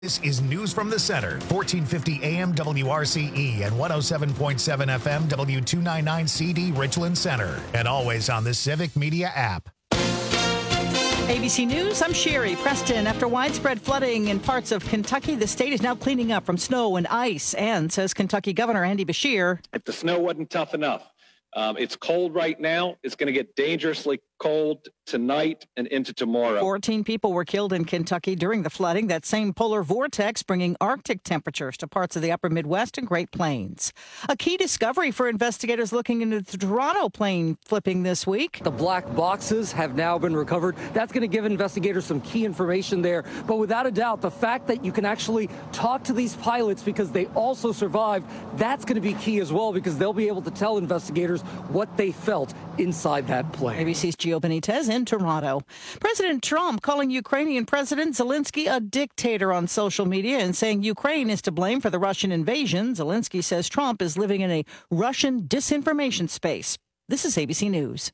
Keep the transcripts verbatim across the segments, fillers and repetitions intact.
This is News from the Center, fourteen fifty A M W R C E and one oh seven point seven F M W two ninety-nine C D Richland Center, and always on the Civic Media app. A B C News, I'm Sherry Preston. After widespread flooding in parts of Kentucky, the state is now cleaning up from snow and ice, and says Kentucky Governor Andy Beshear. If the snow wasn't tough enough, um, it's cold right now. It's going to get dangerously cold tonight and into tomorrow. fourteen people were killed in Kentucky during the flooding. That same polar vortex bringing Arctic temperatures to parts of the upper Midwest and Great Plains. A key discovery for investigators looking into the Toronto plane flipping this week. The black boxes have now been recovered. That's going to give investigators some key information there. But without a doubt, the fact that you can actually talk to these pilots because they also survived, that's going to be key as well, because they'll be able to tell investigators what they felt inside that plane. A B C's Gio Benitez in Toronto. President Trump calling Ukrainian President Zelensky a dictator on social media and saying Ukraine is to blame for the Russian invasion. Zelensky says Trump is living in a Russian disinformation space. This is A B C News.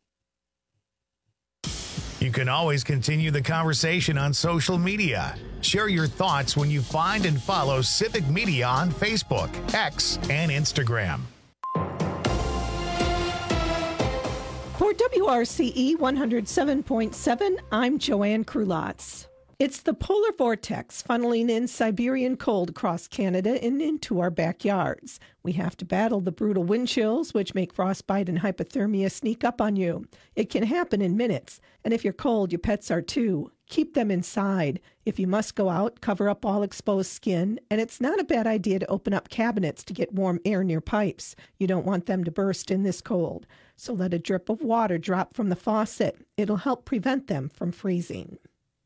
You can always continue the conversation on social media. Share your thoughts when you find and follow Civic Media on Facebook, X, and Instagram. For W R C E one oh seven point seven, I'm Joanne Krulotz. It's the polar vortex funneling in Siberian cold across Canada and into our backyards. We have to battle the brutal wind chills, which make frostbite and hypothermia sneak up on you. It can happen in minutes, and if you're cold, your pets are too. Keep them inside. If you must go out, cover up all exposed skin, and it's not a bad idea to open up cabinets to get warm air near pipes. You don't want them to burst in this cold. So let a drip of water drop from the faucet. It'll help prevent them from freezing.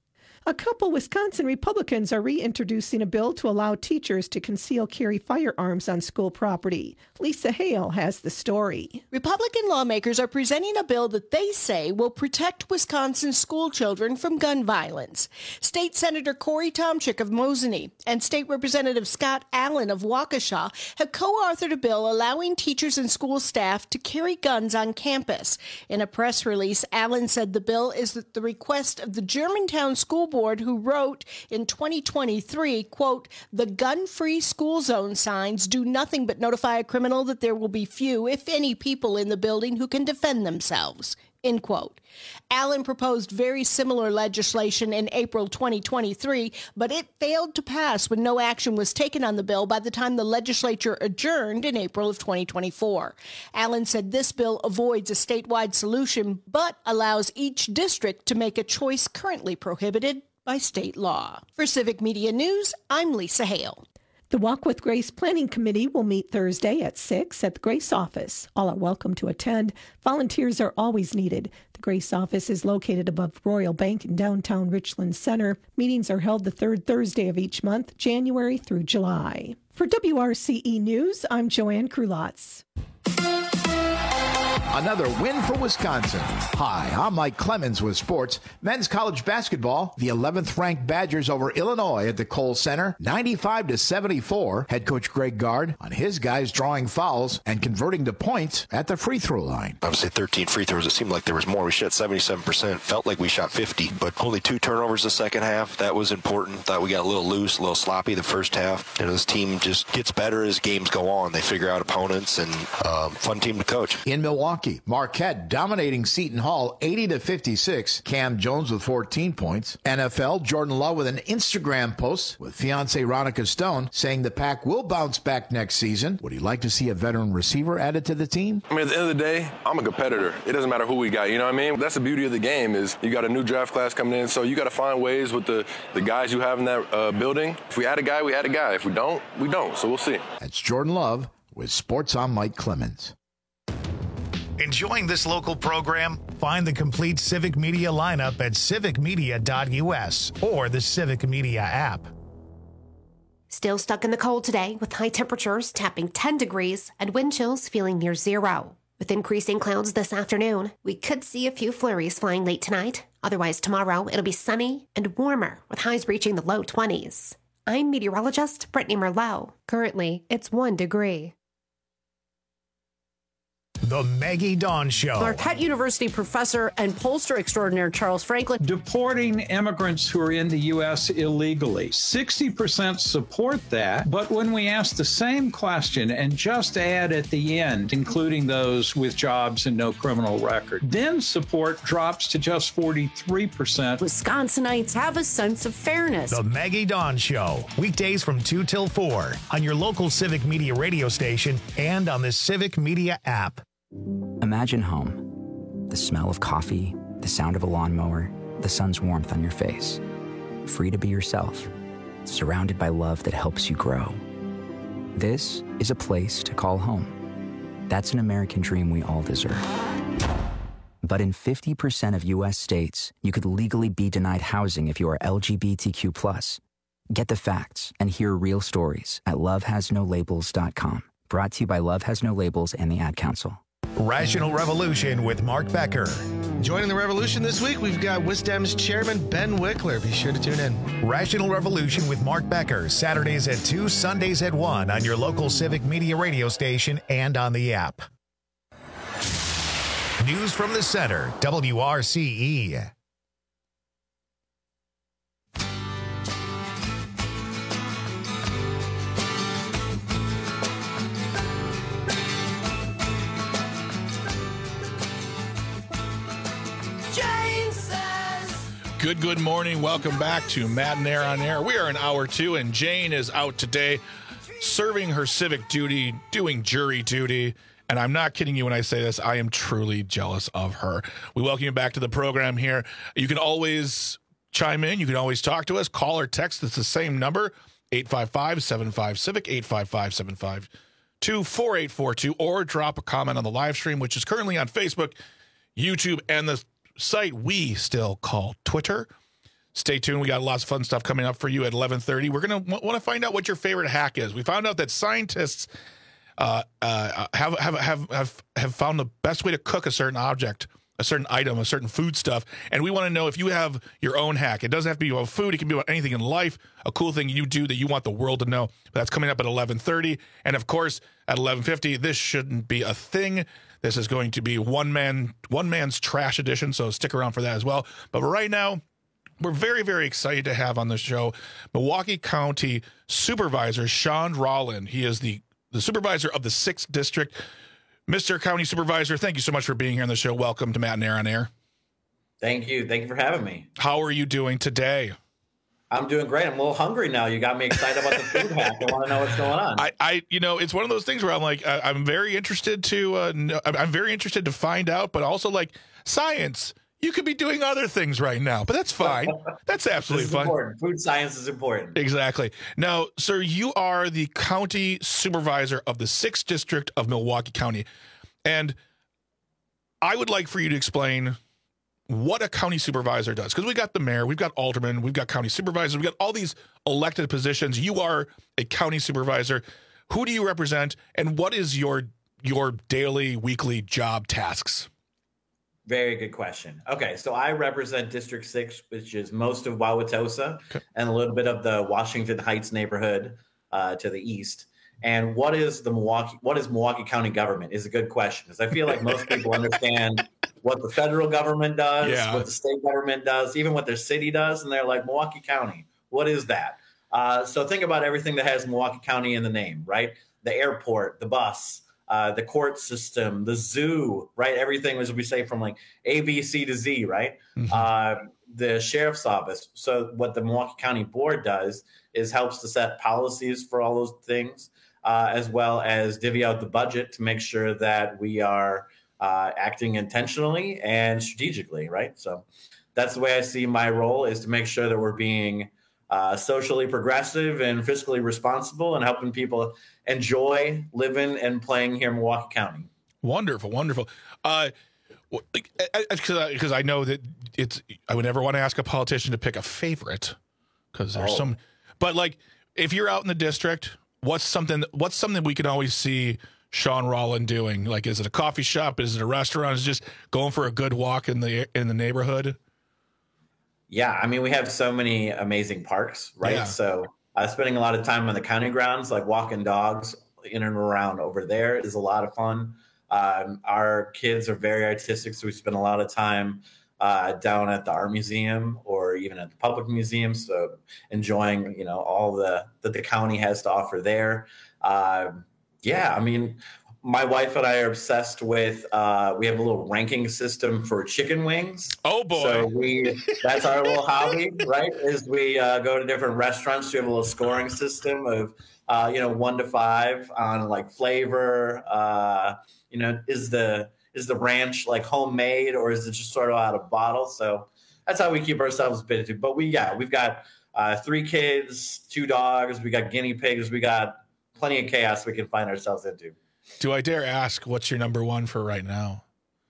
A couple Wisconsin Republicans are reintroducing a bill to allow teachers to conceal carry firearms on school property. Lisa Hale has the story. Republican lawmakers are presenting a bill that they say will protect Wisconsin school children from gun violence. State Senator Corey Tomczyk of Mosinee and State Representative Scott Allen of Waukesha have co-authored a bill allowing teachers and school staff to carry guns on campus. In a press release, Allen said the bill is at the request of the Germantown School Board, who wrote in twenty twenty-three, quote, "The gun-free school zone signs do nothing but notify a criminal that there will be few, if any, people in the building who can defend themselves," end quote. Allen proposed very similar legislation in April twenty twenty-three, but it failed to pass when no action was taken on the bill by the time the legislature adjourned in April of twenty twenty-four. Allen said this bill avoids a statewide solution, but allows each district to make a choice currently prohibited by state law. For Civic Media News, I'm Lisa Hale. The Walk with Grace Planning Committee will meet Thursday at six at the Grace office. All are welcome to attend. Volunteers are always needed. The Grace office is located above Royal Bank in downtown Richland Center. Meetings are held the third Thursday of each month, January through July. For W R C E News, I'm Joanne Krulotz. Another win for Wisconsin. Hi, I'm Mike Clemens with sports. Men's college basketball, the eleventh ranked Badgers over Illinois at the Kohl Center, ninety-five to seventy-four. Head coach Greg Gard on his guys drawing fouls and converting to points at the free throw line. Obviously thirteen free throws. It seemed like there was more. We shot seventy-seven percent. Felt like we shot fifty, but only two turnovers the second half. That was important. Thought we got a little loose, a little sloppy the first half. You know, this team just gets better as games go on. They figure out opponents, and um, fun team to coach. In Milwaukee, Marquette dominating Seton Hall eighty to fifty-six. Cam Jones with fourteen points. N F L, Jordan Love with an Instagram post with fiancée Ronica Stone saying the Pack will bounce back next season. Would he like to see a veteran receiver added to the team? I mean, at the end of the day, I'm a competitor. It doesn't matter who we got, you know what I mean? That's the beauty of the game is you got a new draft class coming in, so you got to find ways with the, the guys you have in that uh, building. If we add a guy, we add a guy. If we don't, we don't, so we'll see. That's Jordan Love with Sports on Mike Clemens. Enjoying this local program? Find the complete Civic Media lineup at civic media dot u s or the Civic Media app. Still stuck in the cold today with high temperatures tapping ten degrees and wind chills feeling near zero. With increasing clouds this afternoon, we could see a few flurries flying late tonight. Otherwise, tomorrow it'll be sunny and warmer with highs reaching the low twenties. I'm meteorologist Brittany Merlot. Currently, it's one degree. The Maggie Dawn Show. Marquette University professor and pollster extraordinaire Charles Franklin. Deporting immigrants who are in the U S illegally. sixty percent support that, but when we ask the same question and just add at the end, including those with jobs and no criminal record, then support drops to just forty-three percent. Wisconsinites have a sense of fairness. The Maggie Dawn Show. Weekdays from two till four on your local Civic Media radio station and on the Civic Media app. Imagine home. The smell of coffee, the sound of a lawnmower, the sun's warmth on your face. Free to be yourself, surrounded by love that helps you grow. This is a place to call home. That's an American dream we all deserve. But in fifty percent of U S states, you could legally be denied housing if you are L G B T Q plus. Get the facts and hear real stories at love has no labels dot com. Brought to you by Love Has No Labels and the Ad Council. Rational Revolution with Mark Becker. Joining the revolution this week, we've got WisDem's chairman, Ben Wickler. Be sure to tune in. Rational Revolution with Mark Becker, Saturdays at two, Sundays at one on your local Civic Media radio station and on the app. News from the Center, W R C E. Good, good morning. Welcome back to Matt and Air on Air. We are in hour two, and Jane is out today serving her civic duty, doing jury duty. And I'm not kidding you when I say this. I am truly jealous of her. We welcome you back to the program here. You can always chime in. You can always talk to us. Call or text. It's the same number, eight five five, seven five, CIVIC, eight five five, seven five two, four eight four two, or drop a comment on the live stream, which is currently on Facebook, YouTube, and the site we still call Twitter. Stay tuned. We got lots of fun stuff coming up for you at eleven thirty. We're going to w- want to find out what your favorite hack is. We found out that scientists uh, uh, have, have have have have found the best way to cook a certain object, a certain item, a certain food stuff. And we want to know if you have your own hack. It doesn't have to be about food. It can be about anything in life, a cool thing you do that you want the world to know. That's coming up at eleven thirty. And, of course, at eleven fifty, this shouldn't be a thing. This is going to be one man, one man's trash edition, so stick around for that as well. But right now, we're very, very excited to have on the show Milwaukee County Supervisor Sean Rollin. He is the, the supervisor of the sixth District. Mister County Supervisor, thank you so much for being here on the show. Welcome to Matt and Air on Air. Thank you. Thank you for having me. How are you doing today? I'm doing great. I'm a little hungry now. You got me excited about the food hack. I want to know what's going on. I, I, you know, it's one of those things where I'm like, I, I'm very interested to, uh, know, I'm very interested to find out, but also like science. You could be doing other things right now, but that's fine. That's absolutely fine. Important. Food science is important. Exactly. Now, sir, you are the county supervisor of the sixth District of Milwaukee County, and I would like for you to explain what a county supervisor does, because we got the mayor, we've got aldermen, we've got county supervisors, we've got all these elected positions. You are a county supervisor. Who do you represent, and what is your your daily, weekly job tasks? Very good question. Okay, so I represent District six, which is most of Wauwatosa okay. and a little bit of the Washington Heights neighborhood uh, to the east. And what is the Milwaukee, what is Milwaukee County government is a good question, because I feel like most people understand what the federal government does, yeah. what the state government does, even what their city does. And they're like, Milwaukee County, what is that? Uh, so think about everything that has Milwaukee County in the name, right? The airport, the bus, uh, the court system, the zoo, right? Everything, as we say, from like A, B, C to Z, right? Mm-hmm. Uh, the sheriff's office. So what the Milwaukee County Board does is helps to set policies for all those things, uh, as well as divvy out the budget to make sure that we are uh, acting intentionally and strategically, right? So that's the way I see my role, is to make sure that we're being uh, socially progressive and fiscally responsible and helping people enjoy living and playing here in Milwaukee County. Wonderful, wonderful. Uh, because I know that it's, I would never want to ask a politician to pick a favorite, because there's oh. some, but like if you're out in the district, what's something, what's something we can always see Sean Rollin doing? Like, is it a coffee shop? Is it a restaurant? Is it just going for a good walk in the, in the neighborhood? Yeah. I mean, we have so many amazing parks, right? Yeah. So uh, spending a lot of time on the county grounds, like walking dogs in and around over there is a lot of fun. Um, our kids are very artistic, so we spend a lot of time uh, down at the art museum or even at the public museum. So enjoying, you know, all the that the county has to offer there. Uh, yeah, I mean, my wife and I are obsessed with, uh, we have a little ranking system for chicken wings. Oh, boy. So we, that's our little hobby, right? Is we uh, go to different restaurants. We have a little scoring system of, uh, you know, one to five on like flavor. Uh, you know, is the, is the ranch like homemade or is it just sort of out of bottle? So that's how we keep ourselves busy. But we, yeah, we've got uh, three kids, two dogs. We got guinea pigs. We got plenty of chaos we can find ourselves into. Do I dare ask what's your number one for right now?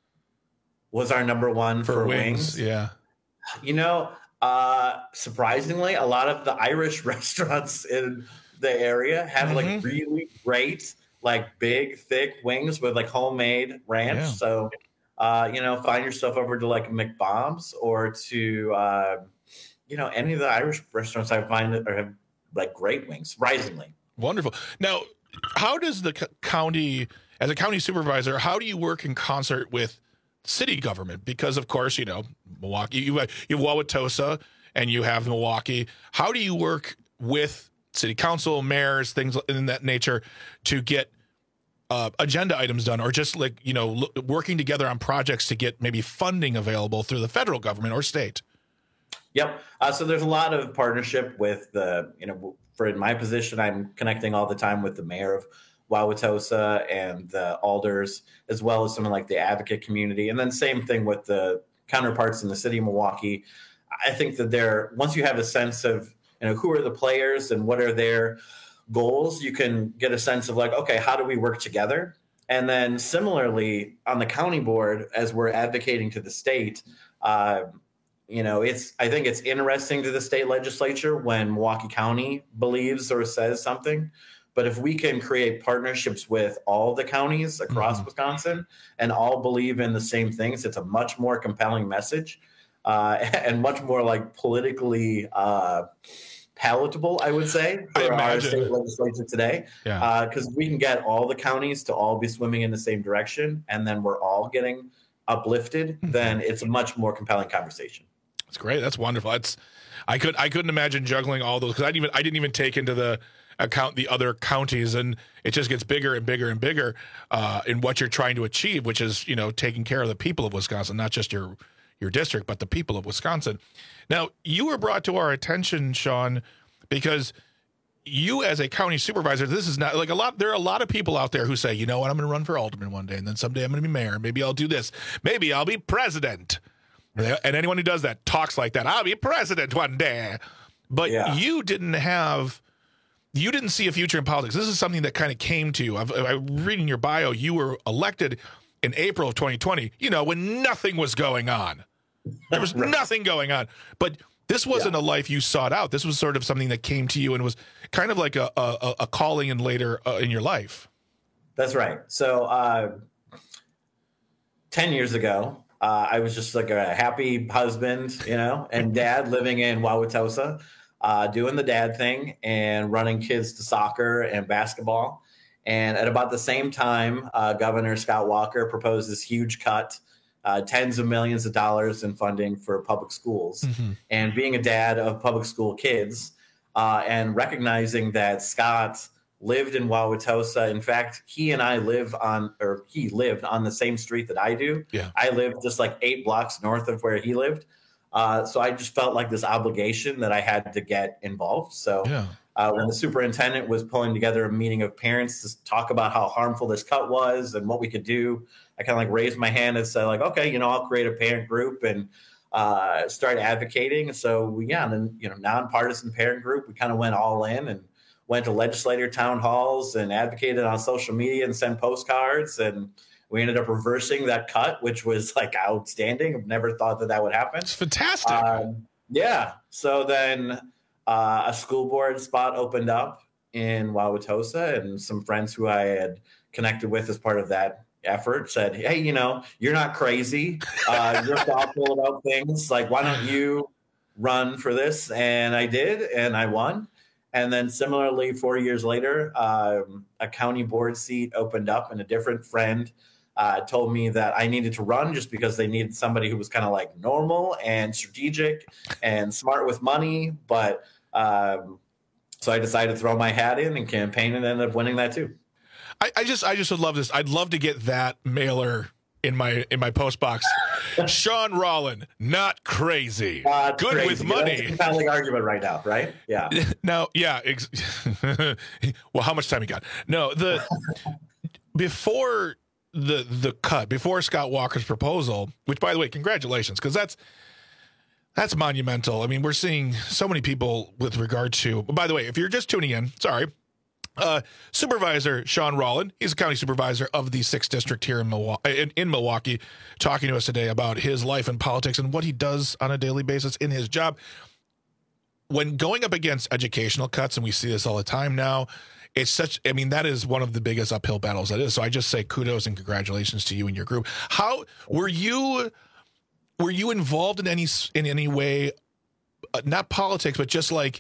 Was our number one for, for wings? wings? Yeah. You know, uh, surprisingly, a lot of the Irish restaurants in the area have mm-hmm. like really great, like big, thick wings with like homemade ranch. Yeah. So, uh, you know, find yourself over to like McBomb's or to, uh, you know, any of the Irish restaurants I find that are have like great wings, surprisingly. Wonderful. Now, how does the county, as a county supervisor, how do you work in concert with city government? Because, of course, you know, Milwaukee, you have, you have Wauwatosa and you have Milwaukee. How do you work with city council, mayors, things in that nature to get uh, agenda items done, or just like, you know, lo- working together on projects to get maybe funding available through the federal government or state? Yep. Uh, so there's a lot of partnership with the, you know, for in my position, I'm connecting all the time with the mayor of Wauwatosa and the alders, as well as someone like the advocate community. And then same thing with the counterparts in the city of Milwaukee. I think that there, once you have a sense of, you know, who are the players and what are their goals, you can get a sense of like, okay, how do we work together? And then similarly on the county board, as we're advocating to the state, uh, you know, it's, I think it's interesting to the state legislature when Milwaukee County believes or says something. But if we can create partnerships with all the counties across mm-hmm. Wisconsin and all believe in the same things, it's a much more compelling message uh, and much more like politically uh, palatable, I would say, for our state legislature today. Yeah. Because uh, we can get all the counties to all be swimming in the same direction and then we're all getting uplifted, mm-hmm. then it's a much more compelling conversation. That's great. That's wonderful. That's I could I couldn't imagine juggling all those because I didn't even I didn't even take into the account the other counties, and it just gets bigger and bigger and bigger uh, in what you're trying to achieve, which is, you know, taking care of the people of Wisconsin, not just your your district, but the people of Wisconsin. Now, you were brought to our attention, Sean, because you as a county supervisor, this is not like a lot. There are a lot of people out there who say, you know what, I'm going to run for alderman one day, and then someday I'm going to be mayor. Maybe I'll do this. Maybe I'll be president. And anyone who does that talks like that. I'll be president one day. But yeah. you didn't have, you didn't see a future in politics. This is something that kind of came to you. I've, I'm reading your bio. You were elected in April of twenty twenty, you know, when nothing was going on. There was right. nothing going on. But this wasn't yeah. a life you sought out. This was sort of something that came to you and was kind of like a, a, a calling in later uh, in your life. That's right. So uh, ten years ago, Uh, I was just like a happy husband, you know, and dad living in Wauwatosa, uh, doing the dad thing and running kids to soccer and basketball. And at about the same time, uh, Governor Scott Walker proposed this huge cut, uh, tens of millions of dollars in funding for public schools. Mm-hmm. And being a dad of public school kids uh, and recognizing that Scott lived in Wauwatosa. In fact, he and I live on, or he lived on the same street that I do. Yeah. I live just like eight blocks north of where he lived. Uh, so I just felt like this obligation that I had to get involved. So yeah. uh, when the superintendent was pulling together a meeting of parents to talk about how harmful this cut was and what we could do, I kind of like raised my hand and said like, okay, you know, I'll create a parent group and uh, start advocating. So we, yeah, and then, you know, nonpartisan parent group, we kind of went all in and went to legislator town halls and advocated on social media and sent postcards. And we ended up reversing that cut, which was like outstanding. I've never thought that that would happen. It's fantastic. Um, yeah. So then uh, a school board spot opened up in Wauwatosa, and some friends who I had connected with as part of that effort said, hey, you know, you're not crazy. Uh, you're thoughtful about things. Like, why don't you run for this? And I did, and I won. And then similarly, four years later, um, a county board seat opened up, and a different friend uh, told me that I needed to run just because they needed somebody who was kind of like normal and strategic and smart with money. But um, so I decided to throw my hat in and campaign and ended up winning that too. I, I just I just would love this. I'd love to get that mailer in my in my post box. Sean Rollin, not crazy. Uh, Good crazy. with money. That's a compelling argument right now, right? Yeah. No, yeah. Ex- well, how much time you got? No, the before the the cut, before Scott Walker's proposal, which by the way, congratulations, because that's that's monumental. I mean, we're seeing so many people with regard to, by the way, if you're just tuning in, sorry. Uh, Supervisor Sean Rollin, he's a county supervisor of the sixth District here in Milwaukee, in, in Milwaukee, talking to us today about his life in politics and what he does on a daily basis in his job. When going up against educational cuts, and we see this all the time now, it's such, I mean, that is one of the biggest uphill battles that is. So I just say kudos and congratulations to you and your group. How were you, were you involved in any, in any way, uh, not politics, but just like,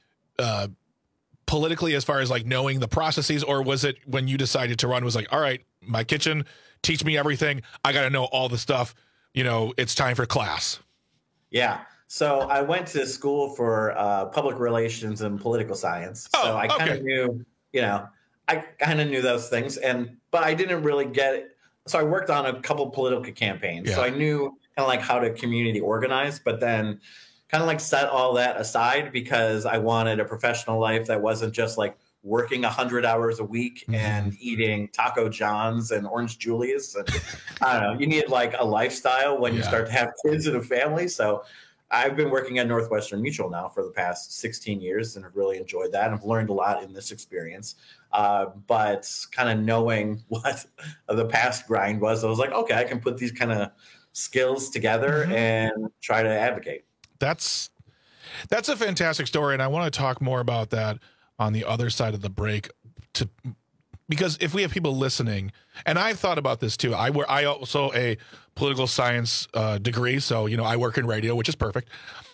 uh, politically, as far as like knowing the processes, or was it when you decided to run was like, all right, my kitchen, teach me everything. I got to know all the stuff. You know, it's time for class. Yeah. So I went to school for uh, public relations and political science. Oh, so I kind of okay. knew, you know, I kind of knew those things, and but I didn't really get it. So I worked on a couple political campaigns. Yeah. So I knew kind of like how to community organize, but then kind of like set all that aside because I wanted a professional life that wasn't just like working one hundred hours a week mm-hmm. and eating Taco John's and Orange Julius. And I don't know, you need like a lifestyle when yeah. you start to have kids and a family. So I've been working at Northwestern Mutual now for the past sixteen years and have really enjoyed that. And I've learned a lot in this experience. Uh, but kind of knowing what the past grind was, I was like, okay, I can put these kind of skills together mm-hmm. and try to advocate. That's that's a fantastic story, and I want to talk more about that on the other side of the break. To because if we have people listening, and I've thought about this too. I were I also a political science uh, degree, so you know I work in radio, which is perfect.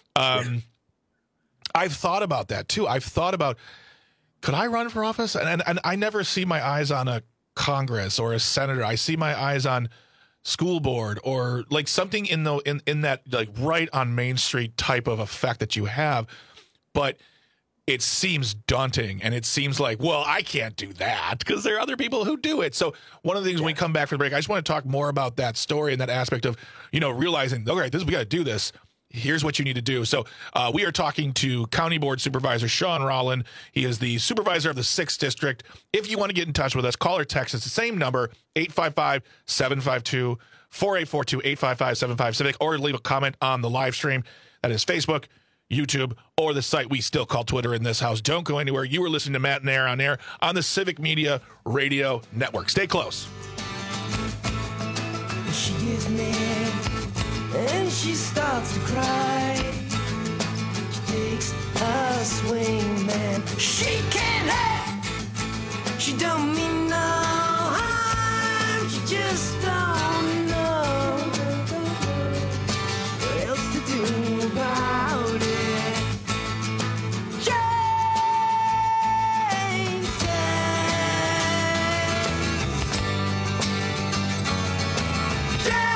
Um, I've thought about that too. I've thought about could I run for office, and, and and I never see my eyes on a Congress or a senator. I see my eyes on school board or like something in the in, in that like right on Main Street type of effect that you have, but it seems daunting and it seems like, well, I can't do that because there are other people who do it. So one of the things yeah. when we come back from the break, I just want to talk more about that story and that aspect of, you know, realizing, okay, this we got to do this. Here's what you need to do. So uh, we are talking to County Board Supervisor Sean Rollin. He is the supervisor of the sixth District. If you want to get in touch with us, call or text. It's the same number, eight five five, seven five two, four eight four two, eight five five, seven five Civic, or leave a comment on the live stream. That is Facebook, YouTube, or the site we still call Twitter in this house. Don't go anywhere. You are listening to Matt and Air on Air on the Civic Media Radio Network. Stay close. She gives me and she starts to cry. She takes a swing, man. She can't have. She don't mean no harm. She just don't know what else to do about it. Jane said. Jane.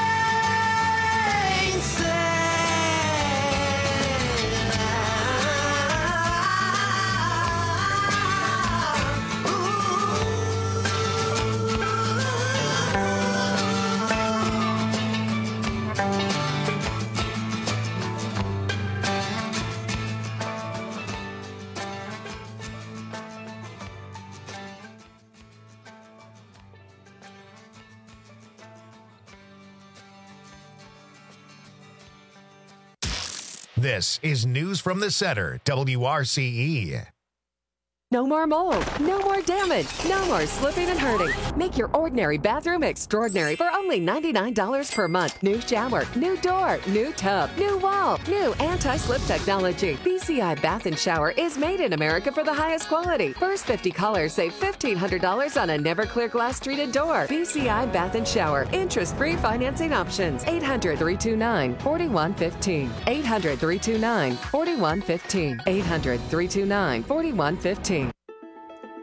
This is News from the Center, W R C E. No more mold, no more damage, no more slipping and hurting. Make your ordinary bathroom extraordinary for only ninety-nine dollars per month. New shower, new door, new tub, new wall, new anti-slip technology. B C I Bath and Shower is made in America for the highest quality. First fifty callers save fifteen hundred dollars on a never clear glass treated door. B C I Bath and Shower. Interest-free financing options. eight hundred, three two nine, four one one five. eight hundred, three two nine, four one one five. eight hundred, three two nine, four one one five.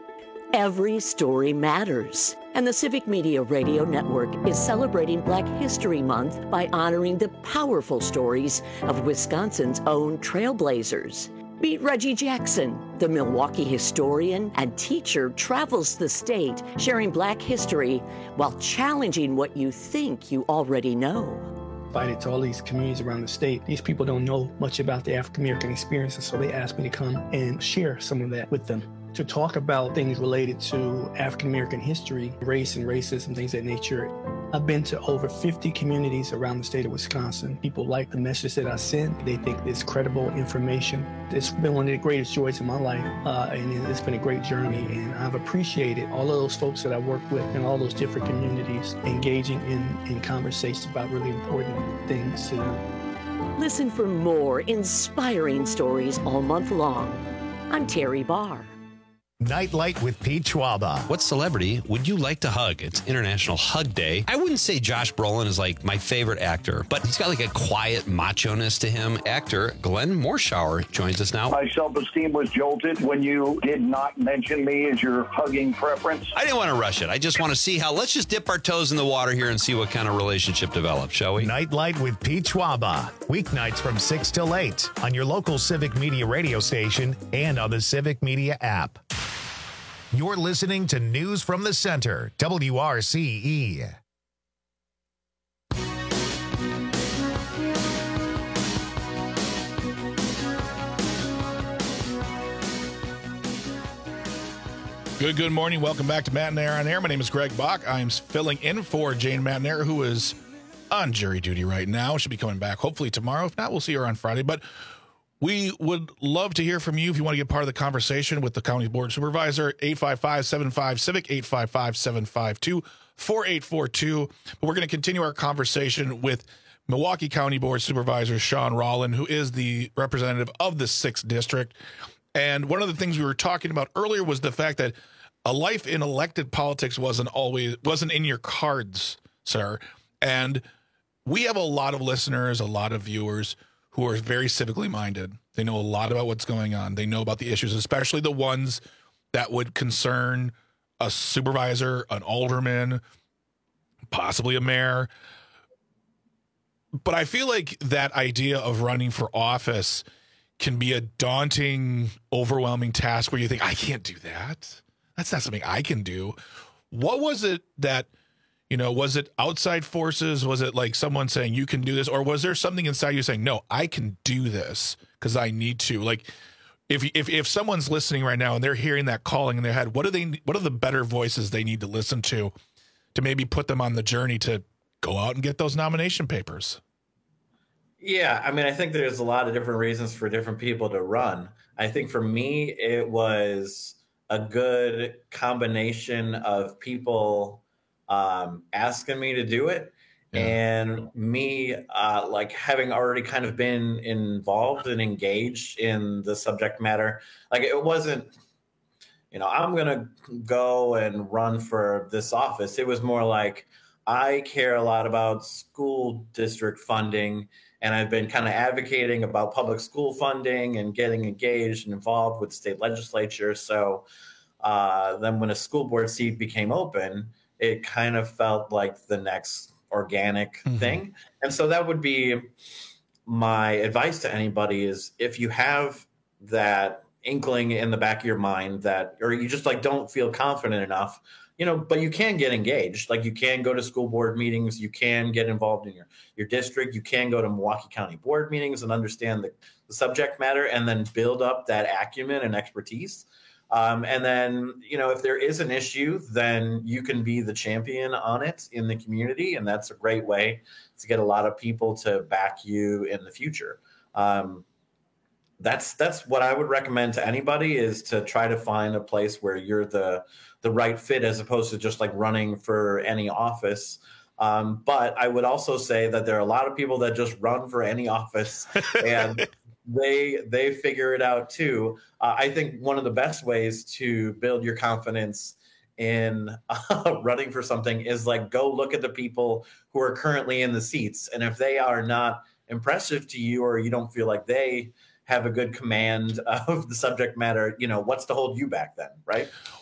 Every story matters. And the Civic Media Radio Network is celebrating Black History Month by honoring the powerful stories of Wisconsin's own trailblazers. Meet Reggie Jackson, the Milwaukee historian and teacher, travels the state sharing Black history while challenging what you think you already know. Invited to all these communities around the state. These people don't know much about the African American experience, and so they asked me to come and share some of that with them. To talk about things related to African American history, race and racism, things of that nature. I've been to over fifty communities around the state of Wisconsin. People like the message that I send. They think it's credible information. It's been one of the greatest joys in my life, uh, and it's been a great journey. And I've appreciated all of those folks that I work with in all those different communities, engaging in, in conversations about really important things to them. Listen for more inspiring stories all month long. I'm Terry Barr. Nightlight with Pete Schwaba. What celebrity would you like to hug? It's International Hug Day. I wouldn't say Josh Brolin is like my favorite actor, but he's got like a quiet macho-ness to him. Actor Glenn Morshower joins us now. My self-esteem was jolted when you did not mention me as your hugging preference. I didn't want to rush it. I just want to see how, let's just dip our toes in the water here and see what kind of relationship develops, shall we? Nightlight with Pete Schwaba. Weeknights from six till eight on your local Civic Media radio station and on the Civic Media app. You're listening to News from the Center, W R C E. Good, good morning. Welcome back to Matt and Air on Air. My name is Greg Bach. I'm filling in for Jane McNair, who is on jury duty right now. She'll be coming back hopefully tomorrow. If not, we'll see her on Friday. But we would love to hear from you if you want to get part of the conversation with the county board supervisor. Eight five five, seven five, civic, eight five five, seven five two, four eight four two. But we're going to continue our conversation with Milwaukee County Board Supervisor Sean Rollin, who is the representative of the sixth District. And one of the things we were talking about earlier was the fact that a life in elected politics wasn't always wasn't in your cards, sir. And we have a lot of listeners, a lot of viewers who are very civically minded. They know a lot about what's going on. They know about the issues, especially the ones that would concern a supervisor, an alderman, possibly a mayor. But I feel like that idea of running for office can be a daunting, overwhelming task where you think, I can't do that. That's not something I can do. What was it that, you know, was it outside forces? Was it like someone saying you can do this? Or was there something inside you saying, no, I can do this because I need to? Like if, if, if someone's listening right now and they're hearing that calling in their head, what are they, what are the better voices they need to listen to, to maybe put them on the journey to go out and get those nomination papers? Yeah, I mean, I think there's a lot of different reasons for different people to run. I think for me, it was a good combination of people um, asking me to do it yeah. and me uh, like having already kind of been involved and engaged in the subject matter. Like it wasn't, you know, I'm going to go and run for this office. It was more like I care a lot about school district funding. And I've been kind of advocating about public school funding and getting engaged and involved with state legislature. So uh, then when a school board seat became open, it kind of felt like the next organic mm-hmm. thing. And so that would be my advice to anybody is if you have that inkling in the back of your mind that, or you just like don't feel confident enough, you know, but you can get engaged. Like you can go to school board meetings. You can get involved in your, your district. You can go to Milwaukee County board meetings and understand the, the subject matter and then build up that acumen and expertise. Um, and then, you know, if there is an issue, then you can be the champion on it in the community. And that's a great way to get a lot of people to back you in the future. Um, that's that's what I would recommend to anybody is to try to find a place where you're the the right fit as opposed to just like running for any office. Um, but I would also say that there are a lot of people that just run for any office and they they figure it out too. Uh, I think one of the best ways to build your confidence in uh, running for something is like go look at the people who are currently in the seats. And if they are not impressive to you or you don't feel like they have a good command of the subject matter, you know, what's to hold you back then, right?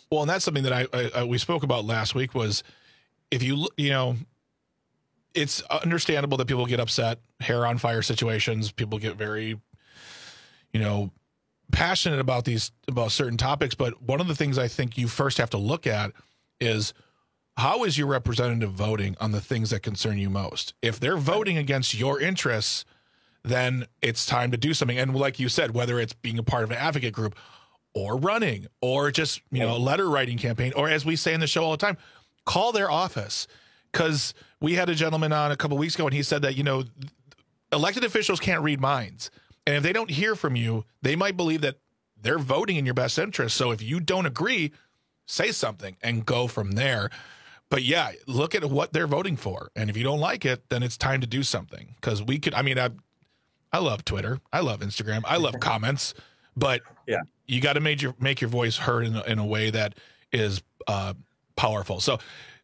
Well, and that's something that I, I, I we spoke about last week was if you, you know, it's understandable that people get upset, hair on fire situations. People get very, you know, passionate about these, about certain topics. But one of the things I think you first have to look at is how is your representative voting on the things that concern you most? If they're voting against your interests, then it's time to do something. And like you said, whether it's being a part of an advocate group or running or just, you know, a letter writing campaign, or as we say in the show all the time, call their office. Because we had a gentleman on a couple of weeks ago and he said that, you know, elected officials can't read minds. And if they don't hear from you, they might believe that they're voting in your best interest. So if you don't agree, say something and go from there. But yeah, look at what they're voting for. And if you don't like it, then it's time to do something. Because we could, I mean, I, I love Twitter. I love Instagram. I love comments. But yeah, you got to make your, make your voice heard in a, in a way that is uh, powerful. So,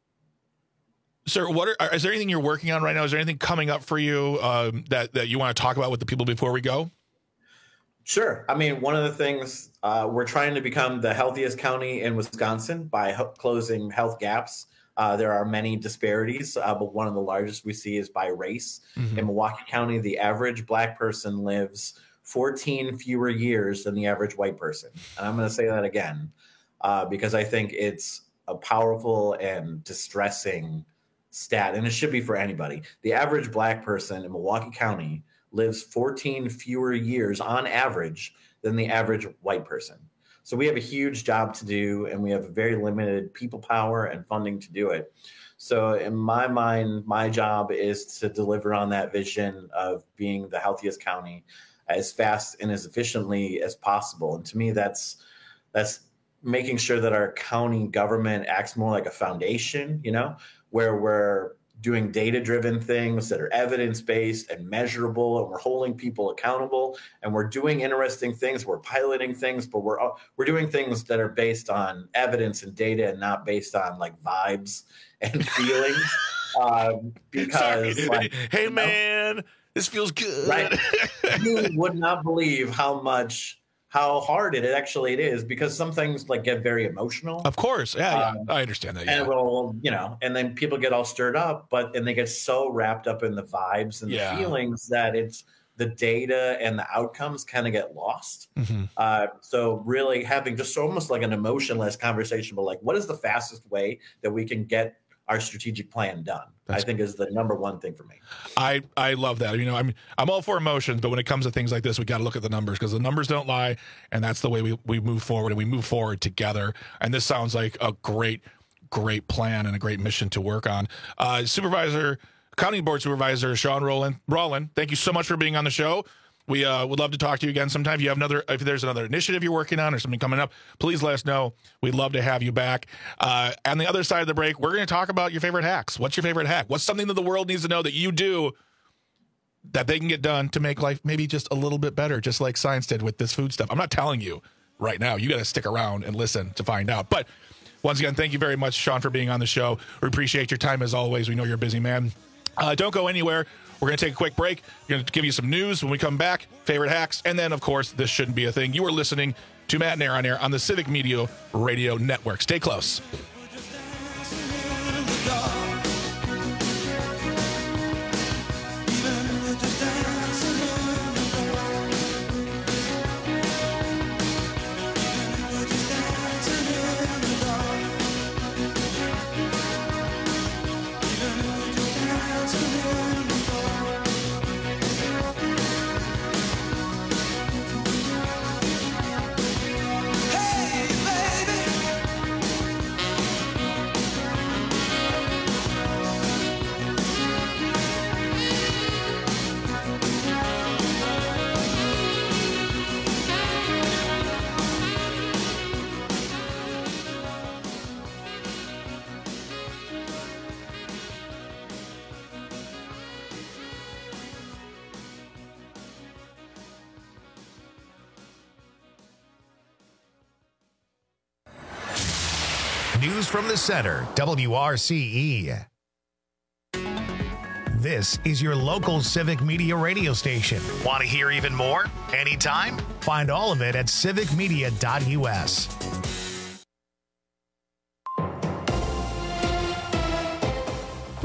sir, what are, is there anything you're working on right now? Is there anything coming up for you um, that, that you want to talk about with the people before we go? Sure. I mean, one of the things uh, we're trying to become the healthiest county in Wisconsin by ho- closing health gaps. Uh, there are many disparities, uh, but one of the largest we see is by race. Mm-hmm. In Milwaukee County, the average Black person lives fourteen fewer years than the average white person. And I'm going to say that again uh, because I think it's a powerful and distressing stat, and it should be for anybody. The average Black person in Milwaukee County lives fourteen fewer years on average than the average white person. So we have a huge job to do, and we have very limited people power and funding to do it. So in my mind, my job is to deliver on that vision of being the healthiest county as fast and as efficiently as possible. And to me, that's that's making sure that our county government acts more like a foundation, you know, where we're doing data-driven things that are evidence-based and measurable, and we're holding people accountable, and we're doing interesting things. We're piloting things, but we're we're doing things that are based on evidence and data, and not based on like vibes and feelings. um, because, like, hey you know, man, this feels good. Right? You would not believe how much. how hard it actually it is, because some things like get very emotional. Of course. Yeah, yeah. Um, I understand that. Yeah. And will, you know, and then people get all stirred up, but, and they get so wrapped up in the vibes and Yeah. the feelings that it's the data and the outcomes kind of get lost. Mm-hmm. Uh, so really having just almost like an emotionless conversation, but like, what is the fastest way that we can get our strategic plan done? That's I think is the number one thing for me. I, I love that. You know, I mean, I'm all for emotions, but when it comes to things like this, we got to look at the numbers, because the numbers don't lie. And that's the way we, we move forward, and we move forward together. And this sounds like a great, great plan and a great mission to work on. Uh, Supervisor, County Board Supervisor Sean Rowland, Rowland, thank you so much for being on the show. We uh, would love to talk to you again sometime. If you have another, if there's another initiative you're working on or something coming up, please let us know. We'd love to have you back. Uh, on the other side of the break, we're going to talk about your favorite hacks. What's your favorite hack? What's something that the world needs to know that you do that they can get done to make life maybe just a little bit better, just like science did with this food stuff? I'm not telling you right now. You got to stick around and listen to find out. But once again, thank you very much, Sean, for being on the show. We appreciate your time as always. We know you're a busy man. Uh, don't go anywhere. We're going to take a quick break. We're going to give you some news when we come back, favorite hacks, and then, of course, this shouldn't be a thing. You are listening to Matt and Air on Air on the Civic Media Radio Network. Stay close. News from the center, W R C E. This is your local Civic Media radio station. Want to hear even more? Anytime? Find all of it at civic media dot U S.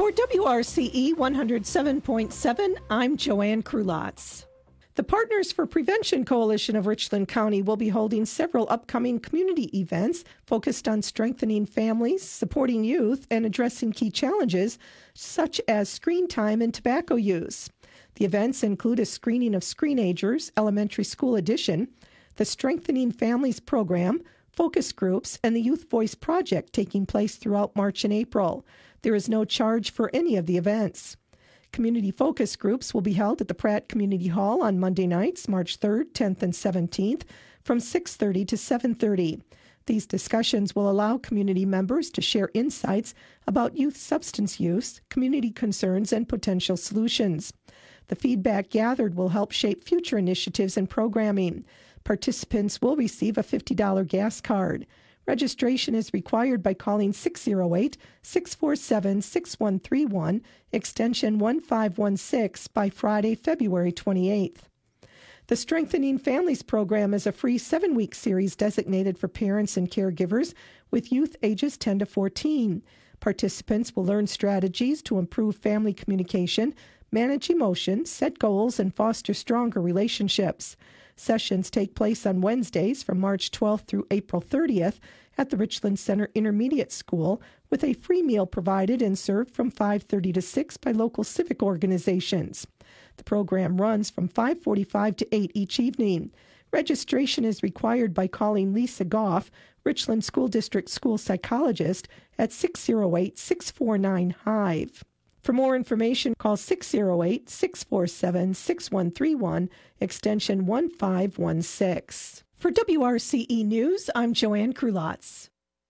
For W R C E one oh seven point seven, I'm Joanne Krulotz. The Partners for Prevention Coalition of Richland County will be holding several upcoming community events focused on strengthening families, supporting youth, and addressing key challenges such as screen time and tobacco use. The events include a screening of Screenagers, Elementary School Edition, the Strengthening Families Program, focus groups, and the Youth Voice Project taking place throughout March and April. There is no charge for any of the events. Community focus groups will be held at the Pratt Community Hall on Monday nights, March third, tenth, and seventeenth, from six thirty to seven thirty. These discussions will allow community members to share insights about youth substance use, community concerns, and potential solutions. The feedback gathered will help shape future initiatives and programming. Participants will receive a fifty dollars gas card. Registration is required by calling six oh eight, six four seven, six one three one, extension one five one six by Friday, February twenty-eighth. The Strengthening Families program is a free seven-week series designated for parents and caregivers with youth ages ten to fourteen. Participants will learn strategies to improve family communication, manage emotions, set goals, and foster stronger relationships. Sessions take place on Wednesdays from March twelfth through April thirtieth at the Richland Center Intermediate School, with a free meal provided and served from five thirty to six by local civic organizations. The program runs from five forty-five to eight each evening. Registration is required by calling Lisa Goff, Richland School District School Psychologist, at six oh eight, six four nine, HIVE. For more information, call six oh eight, six four seven, six one three one, extension one five one six. For W R C E News, I'm Joanne Krulotz.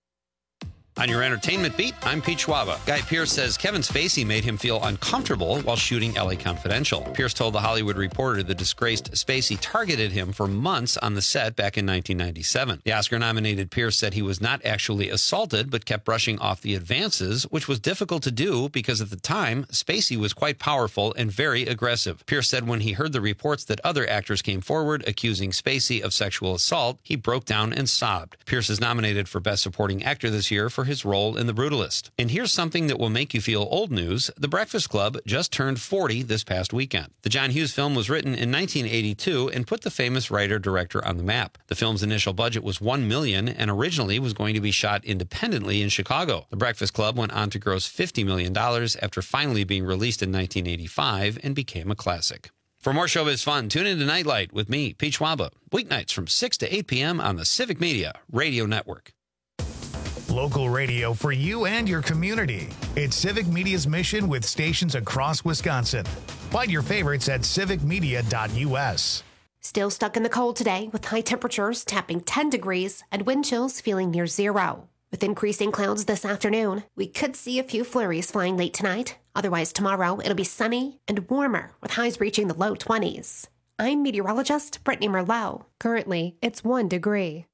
On your entertainment beat, I'm Pete Schwaba. Guy Pearce says Kevin Spacey made him feel uncomfortable while shooting L A Confidential. Pearce told The Hollywood Reporter the disgraced Spacey targeted him for months on the set back in nineteen ninety-seven. The Oscar-nominated Pearce said he was not actually assaulted, but kept brushing off the advances, which was difficult to do because at the time, Spacey was quite powerful and very aggressive. Pearce said when he heard the reports that other actors came forward accusing Spacey of sexual assault, he broke down and sobbed. Pearce is nominated for Best Supporting Actor this year for his role in The Brutalist. And here's something that will make you feel old news. The Breakfast Club just turned forty this past weekend. The John Hughes film was written in nineteen eighty-two and put the famous writer-director on the map. The film's initial budget was one million dollars and originally was going to be shot independently in Chicago. The Breakfast Club went on to gross fifty million dollars after finally being released in nineteen eighty-five and became a classic. For more showbiz fun, tune in to Nightlight with me, Pete Schwaba, weeknights from six to eight p.m. on the Civic Media Radio Network. Local radio for you and your community. It's Civic Media's mission with stations across Wisconsin. Find your favorites at civic media dot u s. Still stuck in the cold today with high temperatures tapping ten degrees and wind chills feeling near zero. With increasing clouds this afternoon, we could see a few flurries flying late tonight. Otherwise, tomorrow it'll be sunny and warmer with highs reaching the low twenties. I'm meteorologist Brittany Merlot. Currently, it's one degree.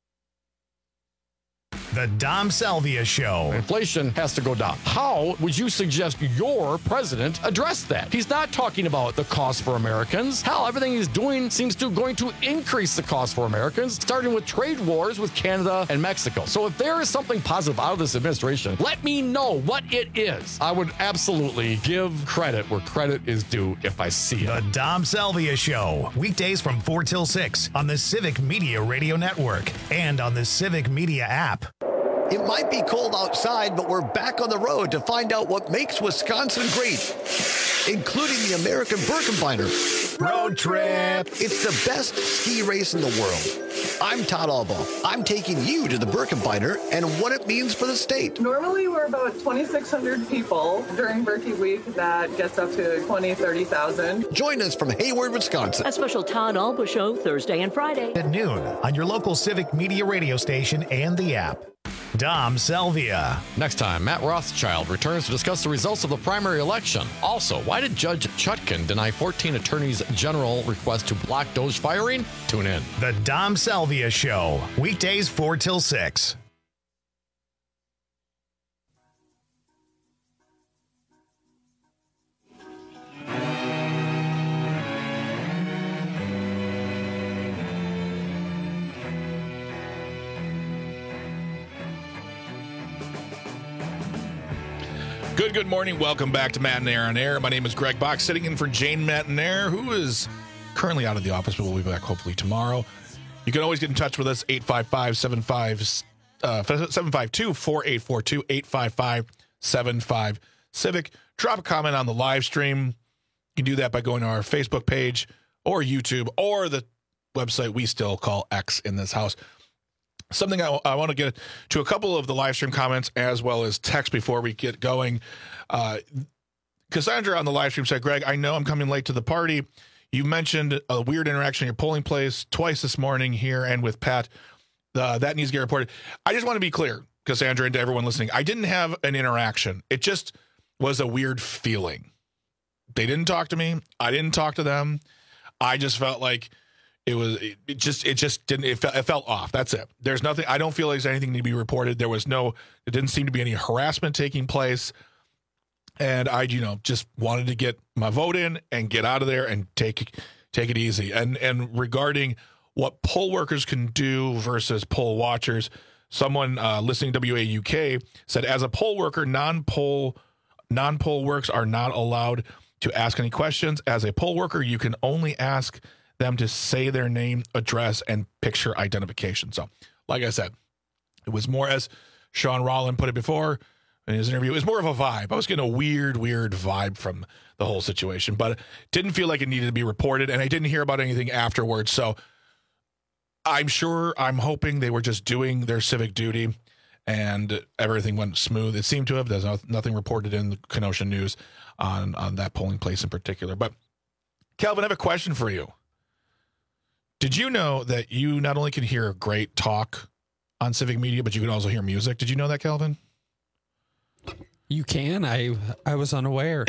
The Dom Salvia Show. Inflation has to go down. How would you suggest your president address that? He's not talking about the cost for Americans. Hell, everything he's doing seems to going to increase the cost for Americans, starting with trade wars with Canada and Mexico. So if there is something positive out of this administration, let me know what it is. I would absolutely give credit where credit is due if I see it. The Dom Salvia Show. Weekdays from four till six on the Civic Media Radio Network and on the Civic Media app. It might be cold outside, but we're back on the road to find out what makes Wisconsin great, including the American Birkebeiner Road Trip. It's the best ski race in the world. I'm Todd Albaugh. I'm taking you to the Birkebeiner and what it means for the state. Normally, we're about twenty-six hundred people. During Birkie Week, that gets up to twenty, thirty thousand. Join us from Hayward, Wisconsin. A special Todd Albaugh show Thursday and Friday at noon on your local Civic Media radio station and the app. Dom Salvia. Next time, Matt Rothschild returns to discuss the results of the primary election. Also, why did Judge Chutkan deny fourteen attorneys general request to block Doge firing? Tune in. The Dom Salvia Show. Weekdays four till six. Good, good morning. Welcome back to Matt and Air on Air. My name is Greg Bach, sitting in for Jane Matanair, who is currently out of the office, but will be back hopefully tomorrow. You can always get in touch with us, eight five five, seven five two, four eight four two, eight five five, seven five Civic. Drop a comment on the live stream. You can do that by going to our Facebook page or YouTube or the website we still call X in this house. Something I, I want to get to a couple of the live stream comments as well as text before we get going. Uh, Cassandra on the live stream said, Greg, I know I'm coming late to the party. You mentioned a weird interaction at your polling place twice this morning here and with Pat. Uh, that needs to get reported. I just want to be clear, Cassandra, and to everyone listening. I didn't have an interaction. It just was a weird feeling. They didn't talk to me. I didn't talk to them. I just felt like It was it just it just didn't it felt, it felt off. That's it. There's nothing. I don't feel like there's anything to be reported. There was no. It didn't seem to be any harassment taking place, and I you know just wanted to get my vote in and get out of there and take take it easy. And and regarding what poll workers can do versus poll watchers, someone uh, listening to W A U K said, as a poll worker, non-poll non-poll works are not allowed to ask any questions. As a poll worker, you can only ask them to say their name, address, and picture identification. So, like I said, it was more, as Sean Rollin put it before in his interview, it was more of a vibe. I was getting a weird, weird vibe from the whole situation, but it didn't feel like it needed to be reported, and I didn't hear about anything afterwards. So I'm sure, I'm hoping they were just doing their civic duty and everything went smooth. It seemed to have. There's nothing reported in the Kenosha News on, on that polling place in particular. But, Calvin, I have a question for you. Did you know that you not only can hear great talk on civic media, but you can also hear music? Did you know that, Calvin? You can. I I was unaware.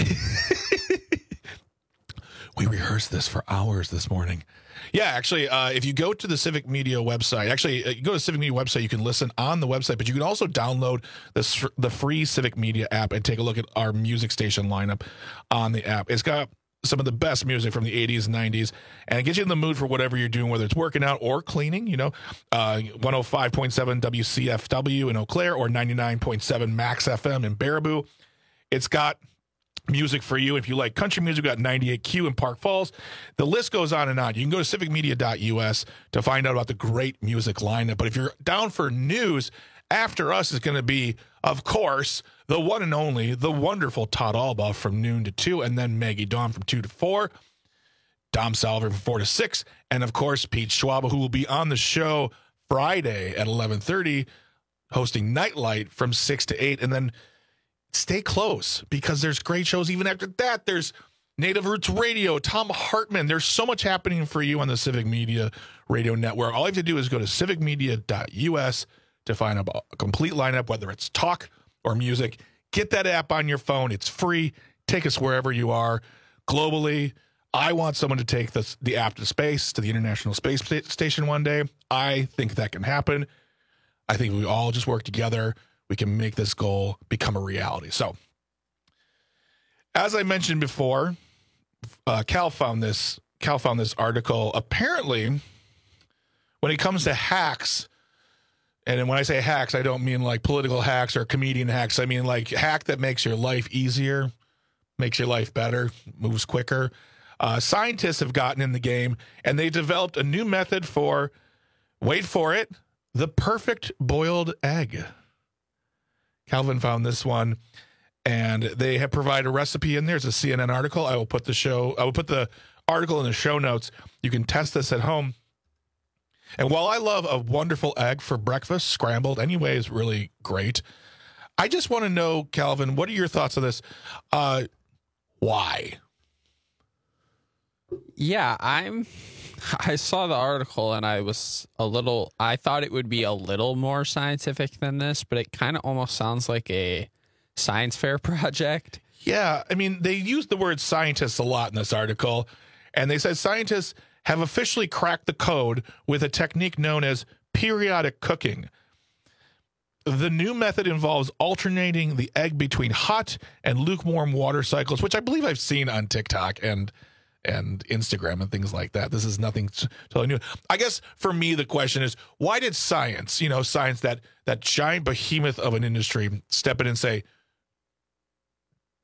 We rehearsed this for hours this morning. Yeah, actually, uh, if you go to the Civic Media website, actually, uh, you go to the Civic Media website, you can listen on the website, but you can also download the, the free Civic Media app and take a look at our music station lineup on the app. It's got some of the best music from the eighties and nineties, and it gets you in the mood for whatever you're doing, whether it's working out or cleaning, you know, uh, one oh five point seven W C F W in Eau Claire or ninety-nine point seven Max F M in Baraboo. It's got music for you. If you like country music, we've got ninety-eight Q in Park Falls. The list goes on and on. You can go to civic media dot U S to find out about the great music lineup. But if you're down for news, after us is going to be, of course, the one and only, the wonderful Todd Albaugh from noon to two, and then Maggie Dawn from two to four, Dom Salver from four to six, and, of course, Pete Schwaba, who will be on the show Friday at eleven thirty, hosting Nightlight from six to eight, and then stay close because there's great shows even after that. There's Native Roots Radio, Tom Hartman. There's so much happening for you on the Civic Media Radio Network. All you have to do is go to civic media dot U S to find a complete lineup, whether it's talk or music. Get that app on your phone. It's free. Take us wherever you are globally. I want someone to take this, the app to space, to the International Space Station one day. I think that can happen. I think we all just work together. We can make this goal become a reality. So, as I mentioned before, uh, Cal found this. Cal found this article. Apparently, when it comes to hacks, and when I say hacks, I don't mean like political hacks or comedian hacks. I mean like hack that makes your life easier, makes your life better, moves quicker. Uh, scientists have gotten in the game, and they developed a new method for, wait for it, the perfect boiled egg. Calvin found this one, and they have provided a recipe in there. It's a C N N article. I will put the show. I will put the article in the show notes. You can test this at home. And while I love a wonderful egg for breakfast, scrambled anyway is really great. I just want to know, Calvin, what are your thoughts on this? Uh, why? Yeah, I'm. I saw the article and I was a little. I thought it would be a little more scientific than this, but it kind of almost sounds like a science fair project. Yeah, I mean, they use the word scientists a lot in this article, and they said scientists have officially cracked the code with a technique known as periodic cooking. The new method involves alternating the egg between hot and lukewarm water cycles, which I believe I've seen on TikTok and and Instagram and things like that. This is nothing totally new. I guess for me, the question is, why did science, you know, science, that that giant behemoth of an industry, step in and say,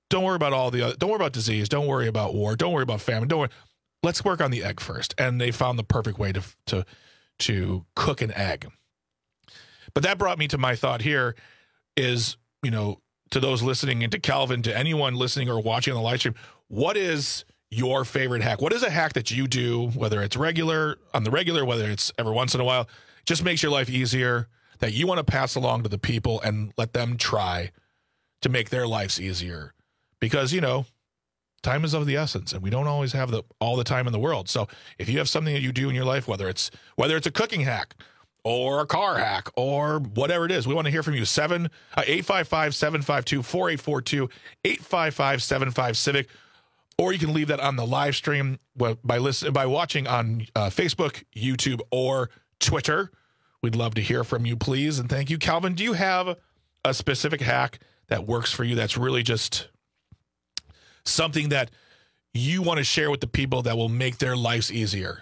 Don't worry about all the other, don't worry about disease. Don't worry about war. Don't worry about famine. Don't worry. Let's work on the egg first. And they found the perfect way to to to cook an egg. But that brought me to my thought here is, you know, to those listening and to Calvin, to anyone listening or watching on the live stream, what is your favorite hack? What is a hack that you do, whether it's regular, on the regular, whether it's every once in a while, just makes your life easier, that you want to pass along to the people and let them try to make their lives easier? Because, you know, time is of the essence, and we don't always have the all the time in the world. So if you have something that you do in your life, whether it's whether it's a cooking hack or a car hack or whatever it is, we want to hear from you. Seven uh, eight five five, seven five two, four eight four two, eight five five, seven five Civic, or you can leave that on the live stream by listen by watching on uh, Facebook, YouTube, or Twitter. We'd love to hear from you, please, and thank you. Calvin, do you have a specific hack that works for you that's really just something that you want to share with the people that will make their lives easier?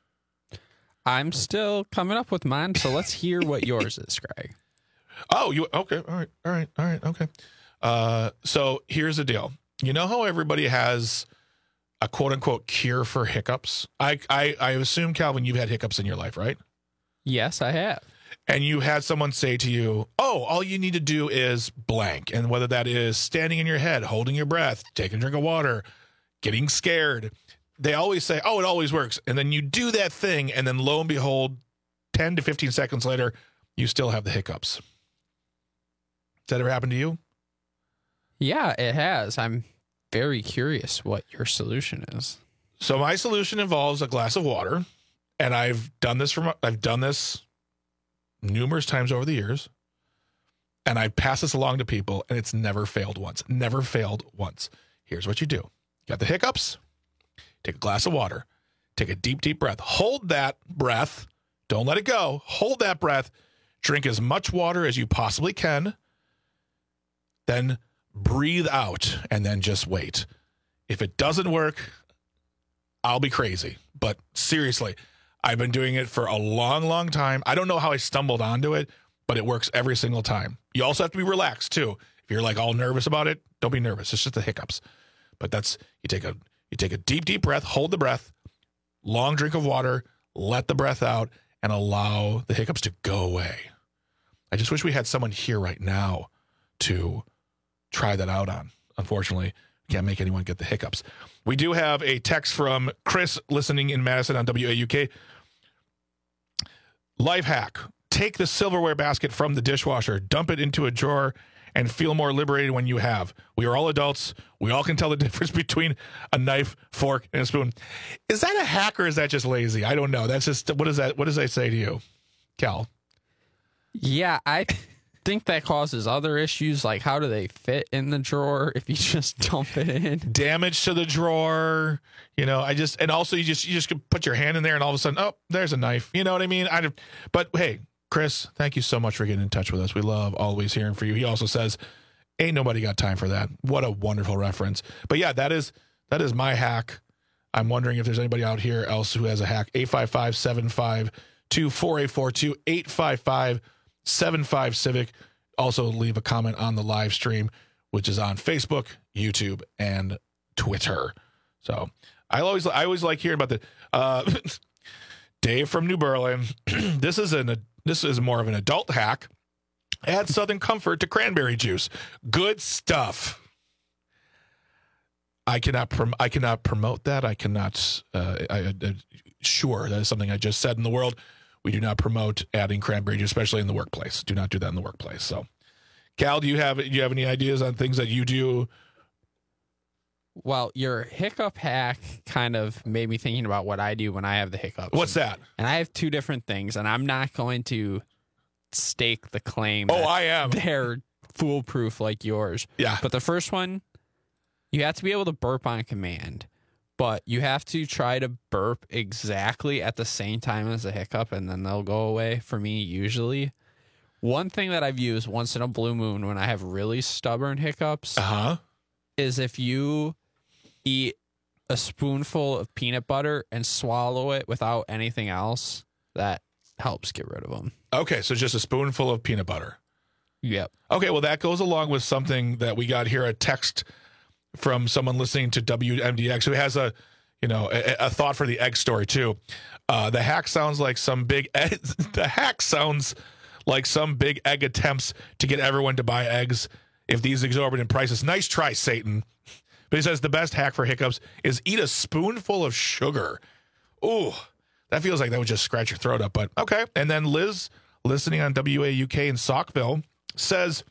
I'm still coming up with mine, so let's hear what yours is, Greg. Oh, you okay? All right, all right, all right, okay. Uh, so here's the deal. You know how everybody has a quote unquote cure for hiccups? I, I, I assume, Calvin, you've had hiccups in your life, right? Yes, I have. And you had someone say to you, oh, all you need to do is blank. And whether that is standing in your head, holding your breath, taking a drink of water, getting scared, they always say, oh, it always works. And then you do that thing, and then lo and behold, ten to fifteen seconds later, you still have the hiccups. Has that ever happened to you? Yeah, it has. I'm very curious what your solution is. So my solution involves a glass of water, and I've done this from I've done this numerous times over the years, and I pass this along to people, and it's never failed once. Never failed once. Here's what you do. You got the hiccups. Take a glass of water. Take a deep, deep breath. Hold that breath. Don't let it go. Hold that breath. Drink as much water as you possibly can. Then breathe out, and then just wait. If it doesn't work, I'll be crazy. But seriously, I've been doing it for a long, long time. I don't know how I stumbled onto it, but it works every single time. You also have to be relaxed, too. If you're like all nervous about it, don't be nervous. It's just the hiccups. But that's, you take a you take a deep, deep breath, hold the breath, long drink of water, let the breath out, and allow the hiccups to go away. I just wish we had someone here right now to try that out on. Unfortunately, we can't make anyone get the hiccups. We do have a text from Chris listening in Madison on W A U K. Life hack. Take the silverware basket from the dishwasher, dump it into a drawer, and feel more liberated when you have. We are all adults. We all can tell the difference between a knife, fork, and a spoon. Is that a hack or is that just lazy? I don't know. That's just, what is that? What does that say to you, Cal? Yeah, I think that causes other issues. Like, how do they fit in the drawer if you just dump it in? Damage to the drawer. You know, I just, and also you just, you just could put your hand in there and all of a sudden, oh, there's a knife. You know what I mean? I, but hey, Chris, thank you so much for getting in touch with us. We love always hearing from you. He also says, ain't nobody got time for that. What a wonderful reference. But yeah, that is that is my hack. I'm wondering if there's anybody out here else who has a hack. eight five five, seven five two, four eight four two, eight five five, seven five Civic. Also leave a comment on the live stream, which is on Facebook, YouTube, and Twitter. So I always I always like hearing about the uh, Dave from New Berlin. This is an This is more of an adult hack. Add Southern Comfort to cranberry juice. Good stuff. I cannot prom- I cannot promote that. I cannot. Uh, I, I, sure, that is something I just said in the world. We do not promote adding cranberry juice, especially in the workplace. Do not do that in the workplace. So, Cal, do you have do you have any ideas on things that you do? Well, your hiccup hack kind of made me thinking about what I do when I have the hiccups. What's that? And I have two different things, and I'm not going to stake the claim. Oh, I am. They're foolproof like yours. Yeah. But the first one, you have to be able to burp on command, but you have to try to burp exactly at the same time as the hiccup, and then they'll go away for me usually. One thing that I've used once in a blue moon when I have really stubborn hiccups uh-huh. is if you eat a spoonful of peanut butter and swallow it without anything else, that helps get rid of them. Okay, so just a spoonful of peanut butter. Yep. Okay, well, that goes along with something that we got here, a text from someone listening to W M D X who has a, you know, a, a thought for the egg story too. Uh, the hack sounds like some big. Egg, the hack sounds like some big egg attempts to get everyone to buy eggs. If these exorbitant prices, nice try, Satan. But he says the best hack for hiccups is eat a spoonful of sugar. Ooh, that feels like that would just scratch your throat up. But okay. And then Liz, listening on W A U K in Saukville, says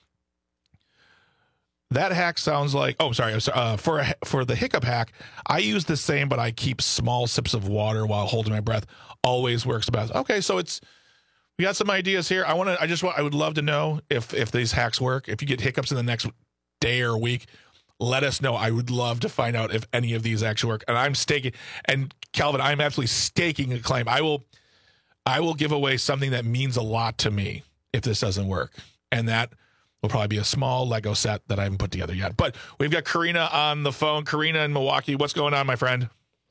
that hack sounds like. Oh, sorry. Uh, for a, for the hiccup hack, I use the same, but I keep small sips of water while holding my breath. Always works best. Okay, so it's. We got some ideas here. I want to. I just want. I would love to know if if these hacks work. If you get hiccups in the next day or week, let us know. I would love to find out if any of these actually work. And I'm staking. And Calvin, I'm absolutely staking a claim. I will. I will give away something that means a lot to me if this doesn't work, and that will probably be a small Lego set that I haven't put together yet. But we've got Karina on the phone. Karina in Milwaukee. What's going on, my friend?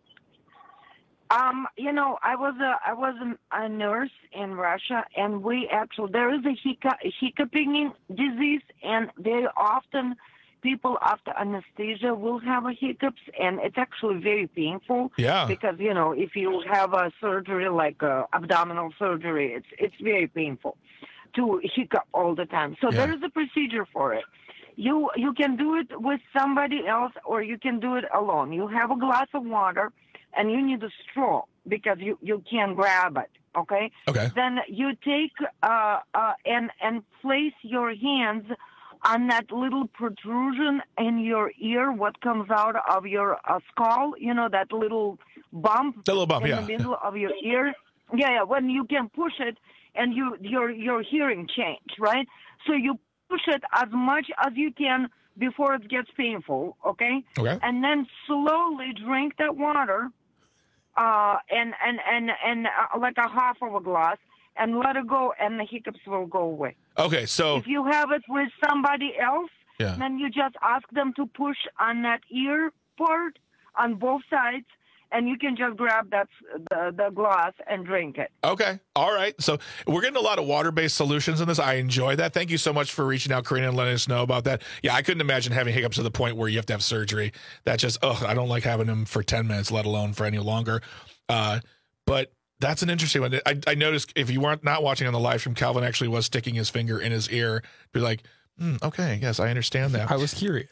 Um, you know, I was a I was a, a nurse in Russia, and we actually there is a hiccup, hiccuping disease, and very often people after anesthesia will have a hiccups, and it's actually very painful. Yeah. Because you know, if you have a surgery like uh, abdominal surgery, it's it's very painful to hiccup all the time. So Yeah. there is a procedure for it. You you can do it with somebody else, or you can do it alone. You have a glass of water. And you need a straw because you, you can't grab it, okay? Okay. Then you take uh, uh, and and place your hands on that little protrusion in your ear, what comes out of your uh, skull, you know, that little bump, the little bump in yeah. the middle of your ear. Yeah, yeah, when you can push it and you your your hearing change, right? So you push it as much as you can before it gets painful, okay? Okay. And then slowly drink that water. Uh, and and and and uh, like a half of a glass, and let it go, and the hiccups will go away. Okay, so if you have it with somebody else, Yeah. then you just ask them to push on that ear part on both sides, and you can just grab that the, the glass and drink it. Okay. All right. So we're getting a lot of water-based solutions in this. I enjoy that. Thank you so much for reaching out, Karina, and letting us know about that. Yeah, I couldn't imagine having hiccups to the point where you have to have surgery. That just, ugh, I don't like having them for ten minutes, let alone for any longer. Uh, but that's an interesting one. I, I noticed if you weren't not watching on the live stream, Calvin actually was sticking his finger in his ear. Be like, mm, okay, yes, I understand that. I was curious.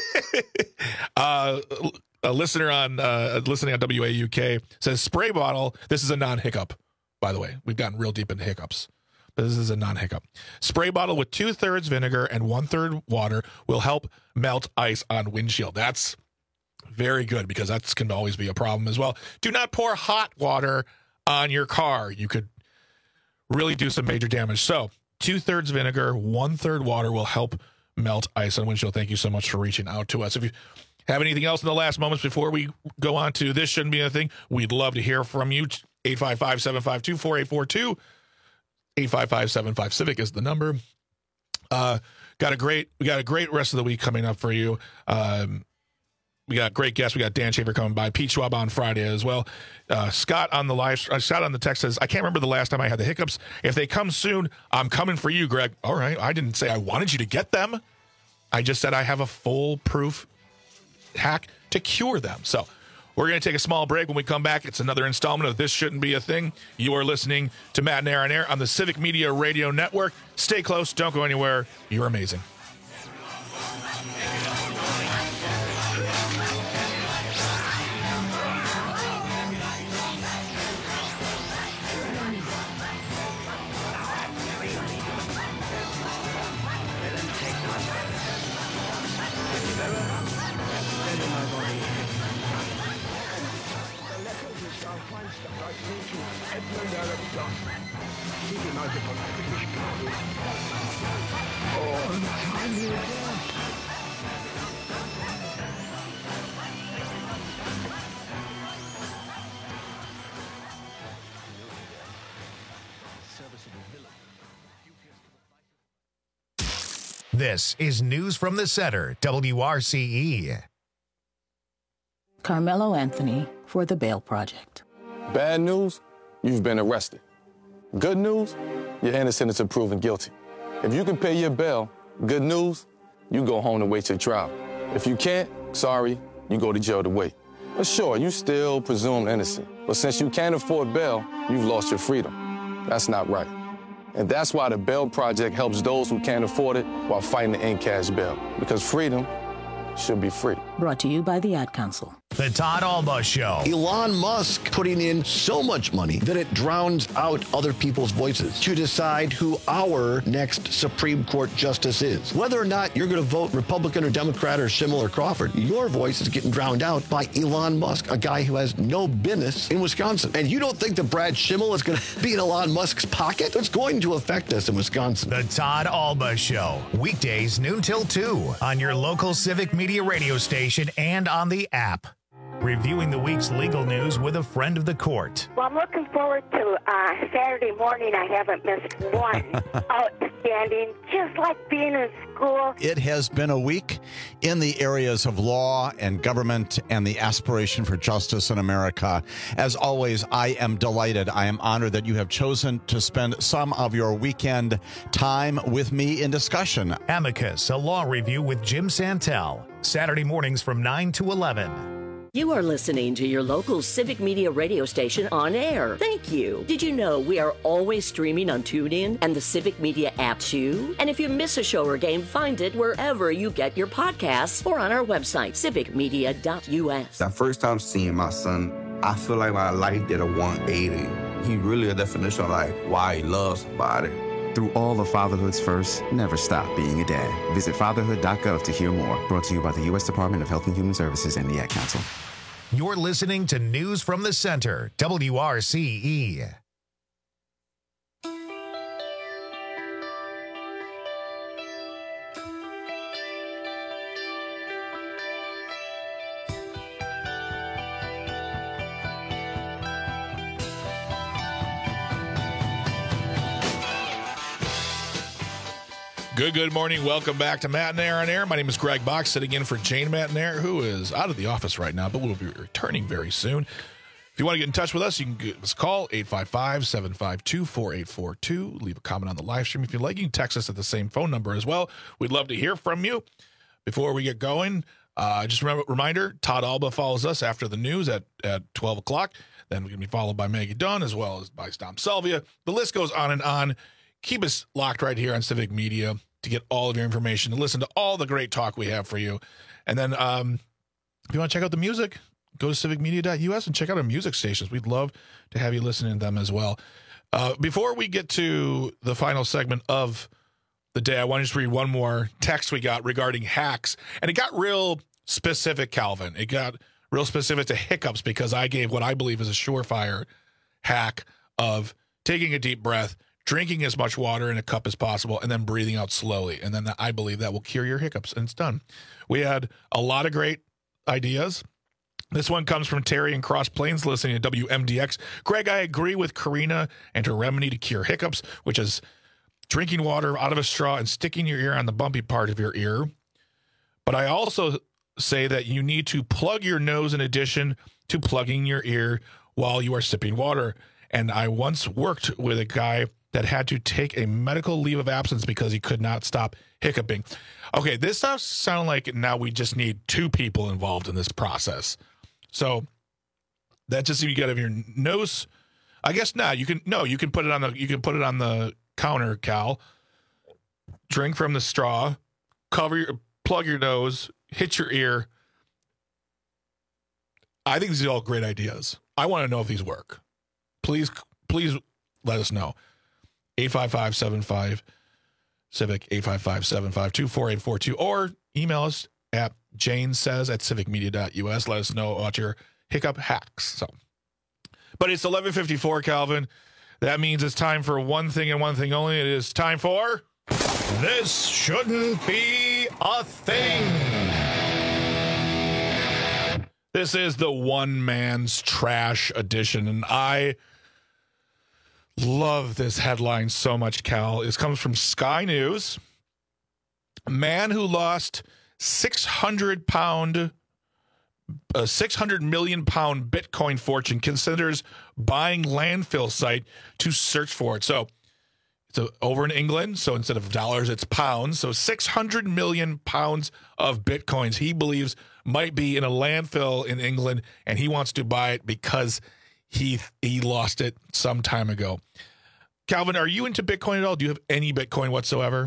uh, a listener on uh, listening on W A U K says spray bottle. This is a non-hiccup, by the way. We've gotten real deep into hiccups, but this is a non-hiccup. Spray bottle with two thirds vinegar and one third water will help melt ice on windshield. That's very good because that can always be a problem as well. Do not pour hot water on your car. You could really do some major damage. So two thirds vinegar, one third water will help melt ice on windshield. Thank you so much for reaching out to us. If you have anything else in the last moments before we go on to This Shouldn't Be a Thing, we'd love to hear from you. eight five five, seven five two, four eight four two. eight five five, seven five Civic is the number. Uh, got a great, we got a great rest of the week coming up for you. Um, we got great guests. We got Dan Schaefer coming by, Pete Schwab on Friday as well. Uh, Scott on the live, uh, Scott on the text says, I can't remember the last time I had the hiccups. If they come soon, I'm coming for you, Greg. All right. I didn't say I wanted you to get them. I just said I have a foolproof hack to cure them. So we're going to take a small break. When we come back, it's another installment of This Shouldn't Be a Thing. You are listening to Matt and Aaron Air on the Civic Media Radio Network. Stay close. Don't go anywhere. You're amazing. This is News from the Center, W R C E. Carmelo Anthony for the Bail Project. Bad news, you've been arrested. Good news, you're innocent until proven guilty. If you can pay your bail, good news, you go home and wait your trial. If you can't, Sorry, you go to jail to wait. But sure, you still presumed innocent. But since you can't afford bail, you've lost your freedom. That's not right. And that's why the Bail Project helps those who can't afford it while fighting to end cash bail. Because freedom should be free. Brought to you by the Ad Council. The Todd Alba Show. Elon Musk putting in so much money that it drowns out other people's voices to decide who our next Supreme Court justice is. Whether or not you're going to vote Republican or Democrat or Schimmel or Crawford, your voice is getting drowned out by Elon Musk, a guy who has no business in Wisconsin. And you don't think that Brad Schimmel is going to be in Elon Musk's pocket? It's going to affect us in Wisconsin. The Todd Alba Show. Weekdays noon till two on your local Civic Media radio station and on the app. Reviewing the week's legal news with a friend of the court. Well, I'm looking forward to uh, Saturday morning. I haven't missed one. Outstanding, just like being in school. It has been a week in the areas of law and government and the aspiration for justice in America. As always, I am delighted. I am honored that you have chosen to spend some of your weekend time with me in discussion. Amicus, a law review with Jim Santel. Saturday mornings from nine to eleven. You are listening to your local Civic Media radio station on air. Thank you. Did you know we are always streaming on TuneIn and the Civic Media app too? And if you miss a show or game, find it wherever you get your podcasts or on our website, civic media dot u s. That first time seeing my son, I feel like my life did a one eighty. He really a definition of like why he loves somebody. Through all of fatherhood's first, never stop being a dad. Visit fatherhood dot gov to hear more. Brought to you by the U S Department of Health and Human Services and the Ad Council. You're listening to News from the Center, W R C E. Good, good morning. Welcome back to Matt and Air on Air. My name is Greg Box, sitting in for Jane Matt and Air, who is out of the office right now, but will be returning very soon. If you want to get in touch with us, you can give us a call, eight five five, seven five two, four eight four two. Leave a comment on the live stream if you like. You can text us at the same phone number as well. We'd love to hear from you. Before we get going, uh, just a reminder, Todd Alba follows us after the news at, at twelve o'clock. Then we're going to be followed by Maggie Dunn as well as by Dom Salvia. The list goes on and on. Keep us locked right here on Civic Media to get all of your information, to listen to all the great talk we have for you. And then um, if you want to check out the music, go to civic media dot u s and check out our music stations. We'd love to have you listening to them as well. Uh, before we get to the final segment of the day, I want to just read one more text we got regarding hacks. And it got real specific, Calvin. It got real specific to hiccups because I gave what I believe is a surefire hack of taking a deep breath, drinking as much water in a cup as possible, and then breathing out slowly. And then I believe that will cure your hiccups, and it's done. We had a lot of great ideas. This one comes from Terry in Cross Plains, listening to W M D X. Greg, I agree with Karina and her remedy to cure hiccups, which is drinking water out of a straw and sticking your ear on the bumpy part of your ear. But I also say that you need to plug your nose in addition to plugging your ear while you are sipping water. And I once worked with a guy that had to take a medical leave of absence because he could not stop hiccuping. Okay, this does sound like now we just need two people involved in this process. So that's just you got to have your nose. I guess not. You can no. You can put it on the. You can put it on the counter, Cal. Drink from the straw. Cover your. Plug your nose. Hit your ear. I think these are all great ideas. I want to know if these work. Please, please let us know. eight five five, seven five, civic, eight five five, seven five two, four eight four two, or email us at Jane says at civic media dot u s. Let us know about your hiccup hacks. So, but it's eleven fifty-four, Calvin. That means it's time for one thing and one thing only. It is time for This Shouldn't Be a Thing. This is the one man's trash edition, and I love this headline so much, Cal. It comes from Sky News. A man who lost six hundred pound, a six hundred million pound Bitcoin fortune considers buying landfill site to search for it. So So over in England, so instead of dollars, it's pounds. So six hundred million pounds of Bitcoins he believes might be in a landfill in England, and he wants to buy it because he he lost it some time ago. Calvin, are you into Bitcoin at all? Do you have any Bitcoin whatsoever?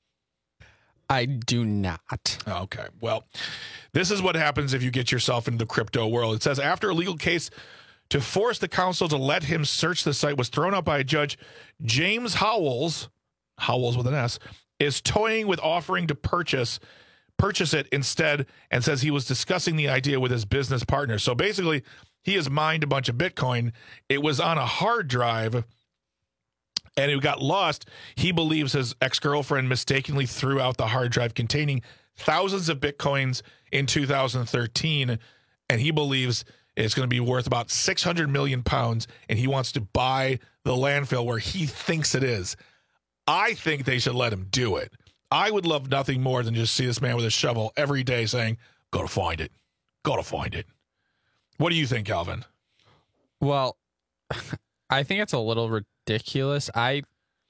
I do not. Okay. Well, this is what happens if you get yourself into the crypto world. It says, after a legal case to force the council to let him search the site was thrown out by a judge, James Howells, Howells with an S, is toying with offering to purchase purchase it instead, and says he was discussing the idea with his business partner. So basically, he has mined a bunch of Bitcoin. It was on a hard drive, and it got lost. He believes his ex-girlfriend mistakenly threw out the hard drive containing thousands of Bitcoins in two thousand thirteen, and he believes it's going to be worth about six hundred million pounds, and he wants to buy the landfill where he thinks it is. I think they should let him do it. I would love nothing more than just see this man with a shovel every day saying, "Go to find it. Go to find it." What do you think, Calvin? Well, I think it's a little ridiculous. I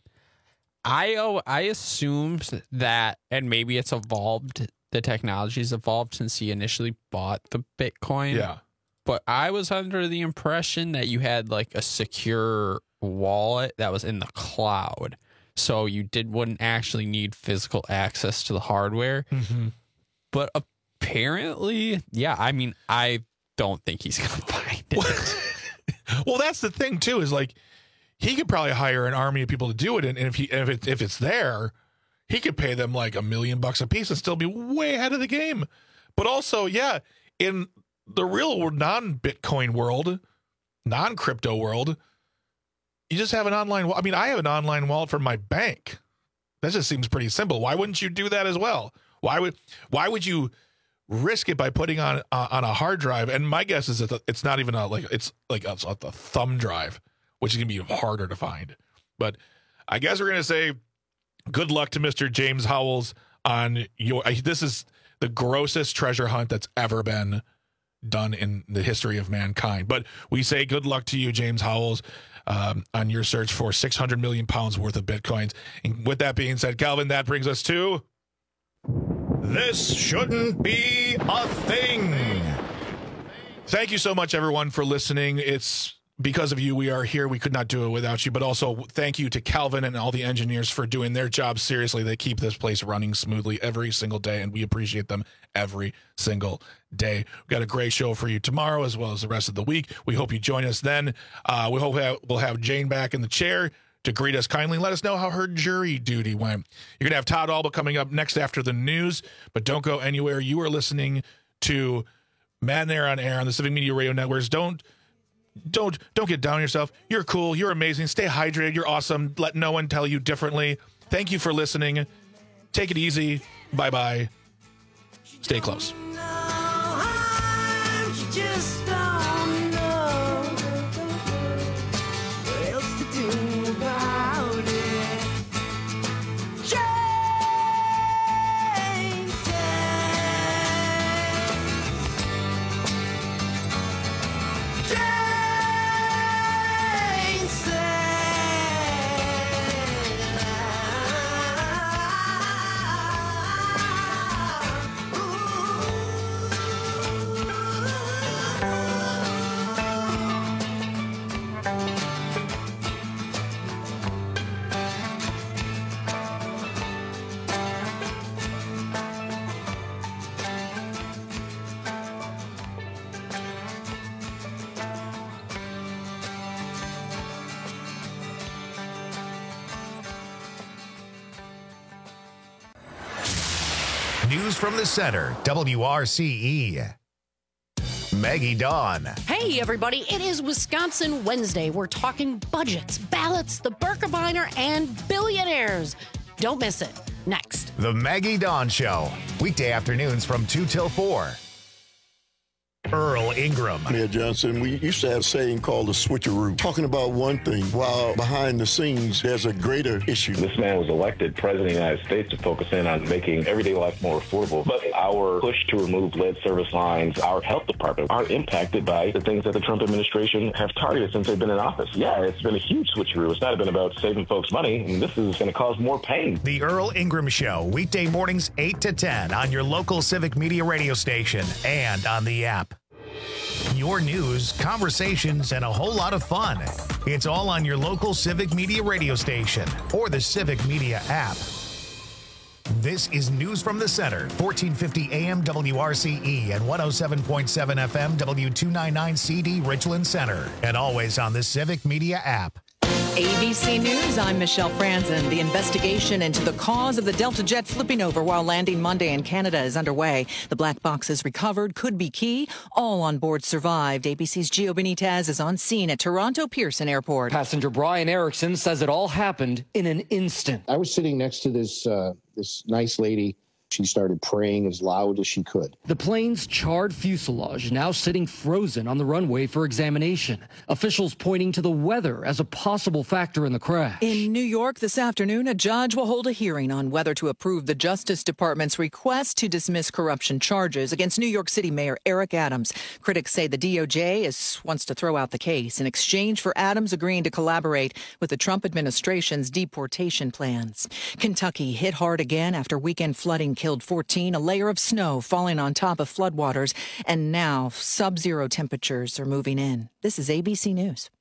I oh, I assumed that, and maybe it's evolved, the technology's evolved since he initially bought the Bitcoin. Yeah. But I was under the impression that you had like a secure wallet that was in the cloud. So you did wouldn't actually need physical access to the hardware. Mm-hmm. But apparently, yeah, I mean, I don't think he's going to find it. Well, that's the thing, too, is like he could probably hire an army of people to do it. And if he if, it, if it's there, he could pay them like a million bucks a piece and still be way ahead of the game. But also, yeah, in the real non-Bitcoin world, non-crypto world, you just have an online. I mean, I have an online wallet for my bank. That just seems pretty simple. Why wouldn't you do that as well? Why would Why would you risk it by putting on uh, on a hard drive? And my guess is that it's not even a like it's like a, a thumb drive, which is gonna be harder to find. But I guess we're gonna say good luck to Mister James Howells on your. I, this is the grossest treasure hunt that's ever been done in the history of mankind. But we say good luck to you, James Howells, um, on your search for six hundred million pounds worth of Bitcoins. And with that being said, Calvin, that brings us to This Shouldn't Be a Thing. Thank you so much, everyone, for listening. It's because of you we are here. We could not do it without you. But also thank you to Calvin and all the engineers for doing their job seriously. They keep this place running smoothly every single day, and we appreciate them every single day. We've got a great show for you tomorrow as well as the rest of the week. We hope you join us then. Uh, we hope we'll have Jane back in the chair to greet us kindly. Let us know how her jury duty went. You're going to have Todd Alba coming up next after the news, but don't go anywhere. You are listening to Matt and Aaron on Air on the Civic Media Radio Networks. Don't Don't don't get down on yourself. You're cool. You're amazing. Stay hydrated. You're awesome. Let no one tell you differently. Thank you for listening. Take it easy. Bye-bye. Stay close. News from the center, W R C E. Maggie Dawn. Hey, everybody. It is Wisconsin Wednesday. We're talking budgets, ballots, the Birkebeiner, and billionaires. Don't miss it. Next. The Maggie Dawn Show. Weekday afternoons from two till four. Earl Ingram. Mayor Johnson, we used to have a saying called the switcheroo, talking about one thing while behind the scenes there's a greater issue. This man was elected president of the United States to focus in on making everyday life more affordable. But our push to remove lead service lines, our health department, are impacted by the things that the Trump administration have targeted since they've been in office. Yeah, it's been a huge switcheroo. It's not been about saving folks money, and this is going to cause more pain. The Earl Ingram Show, weekday mornings eight to ten on your local Civic Media radio station and on the app. Your news, conversations, and a whole lot of fun. It's all on your local Civic Media radio station or the Civic Media app. This is News from the Center, fourteen fifty A M W R C E and one oh seven point seven F M W two ninety-nine C D Richland Center, and always on the Civic Media app. A B C News, I'm Michelle Franzen. The investigation into the cause of the Delta jet flipping over while landing Monday in Canada is underway. The black boxes recovered could be key. All on board survived. A B C's Gio Benitez is on scene at Toronto Pearson Airport. Passenger Brian Erickson says it all happened in an instant. I was sitting next to this uh, this nice lady. She started praying as loud as she could. The plane's charred fuselage now sitting frozen on the runway for examination. Officials pointing to the weather as a possible factor in the crash. In New York this afternoon, a judge will hold a hearing on whether to approve the Justice Department's request to dismiss corruption charges against New York City Mayor Eric Adams. Critics say the D O J is, wants to throw out the case in exchange for Adams agreeing to collaborate with the Trump administration's deportation plans. Kentucky hit hard again after weekend flooding killed fourteen, a layer of snow falling on top of floodwaters, and now sub-zero temperatures are moving in. This is A B C News.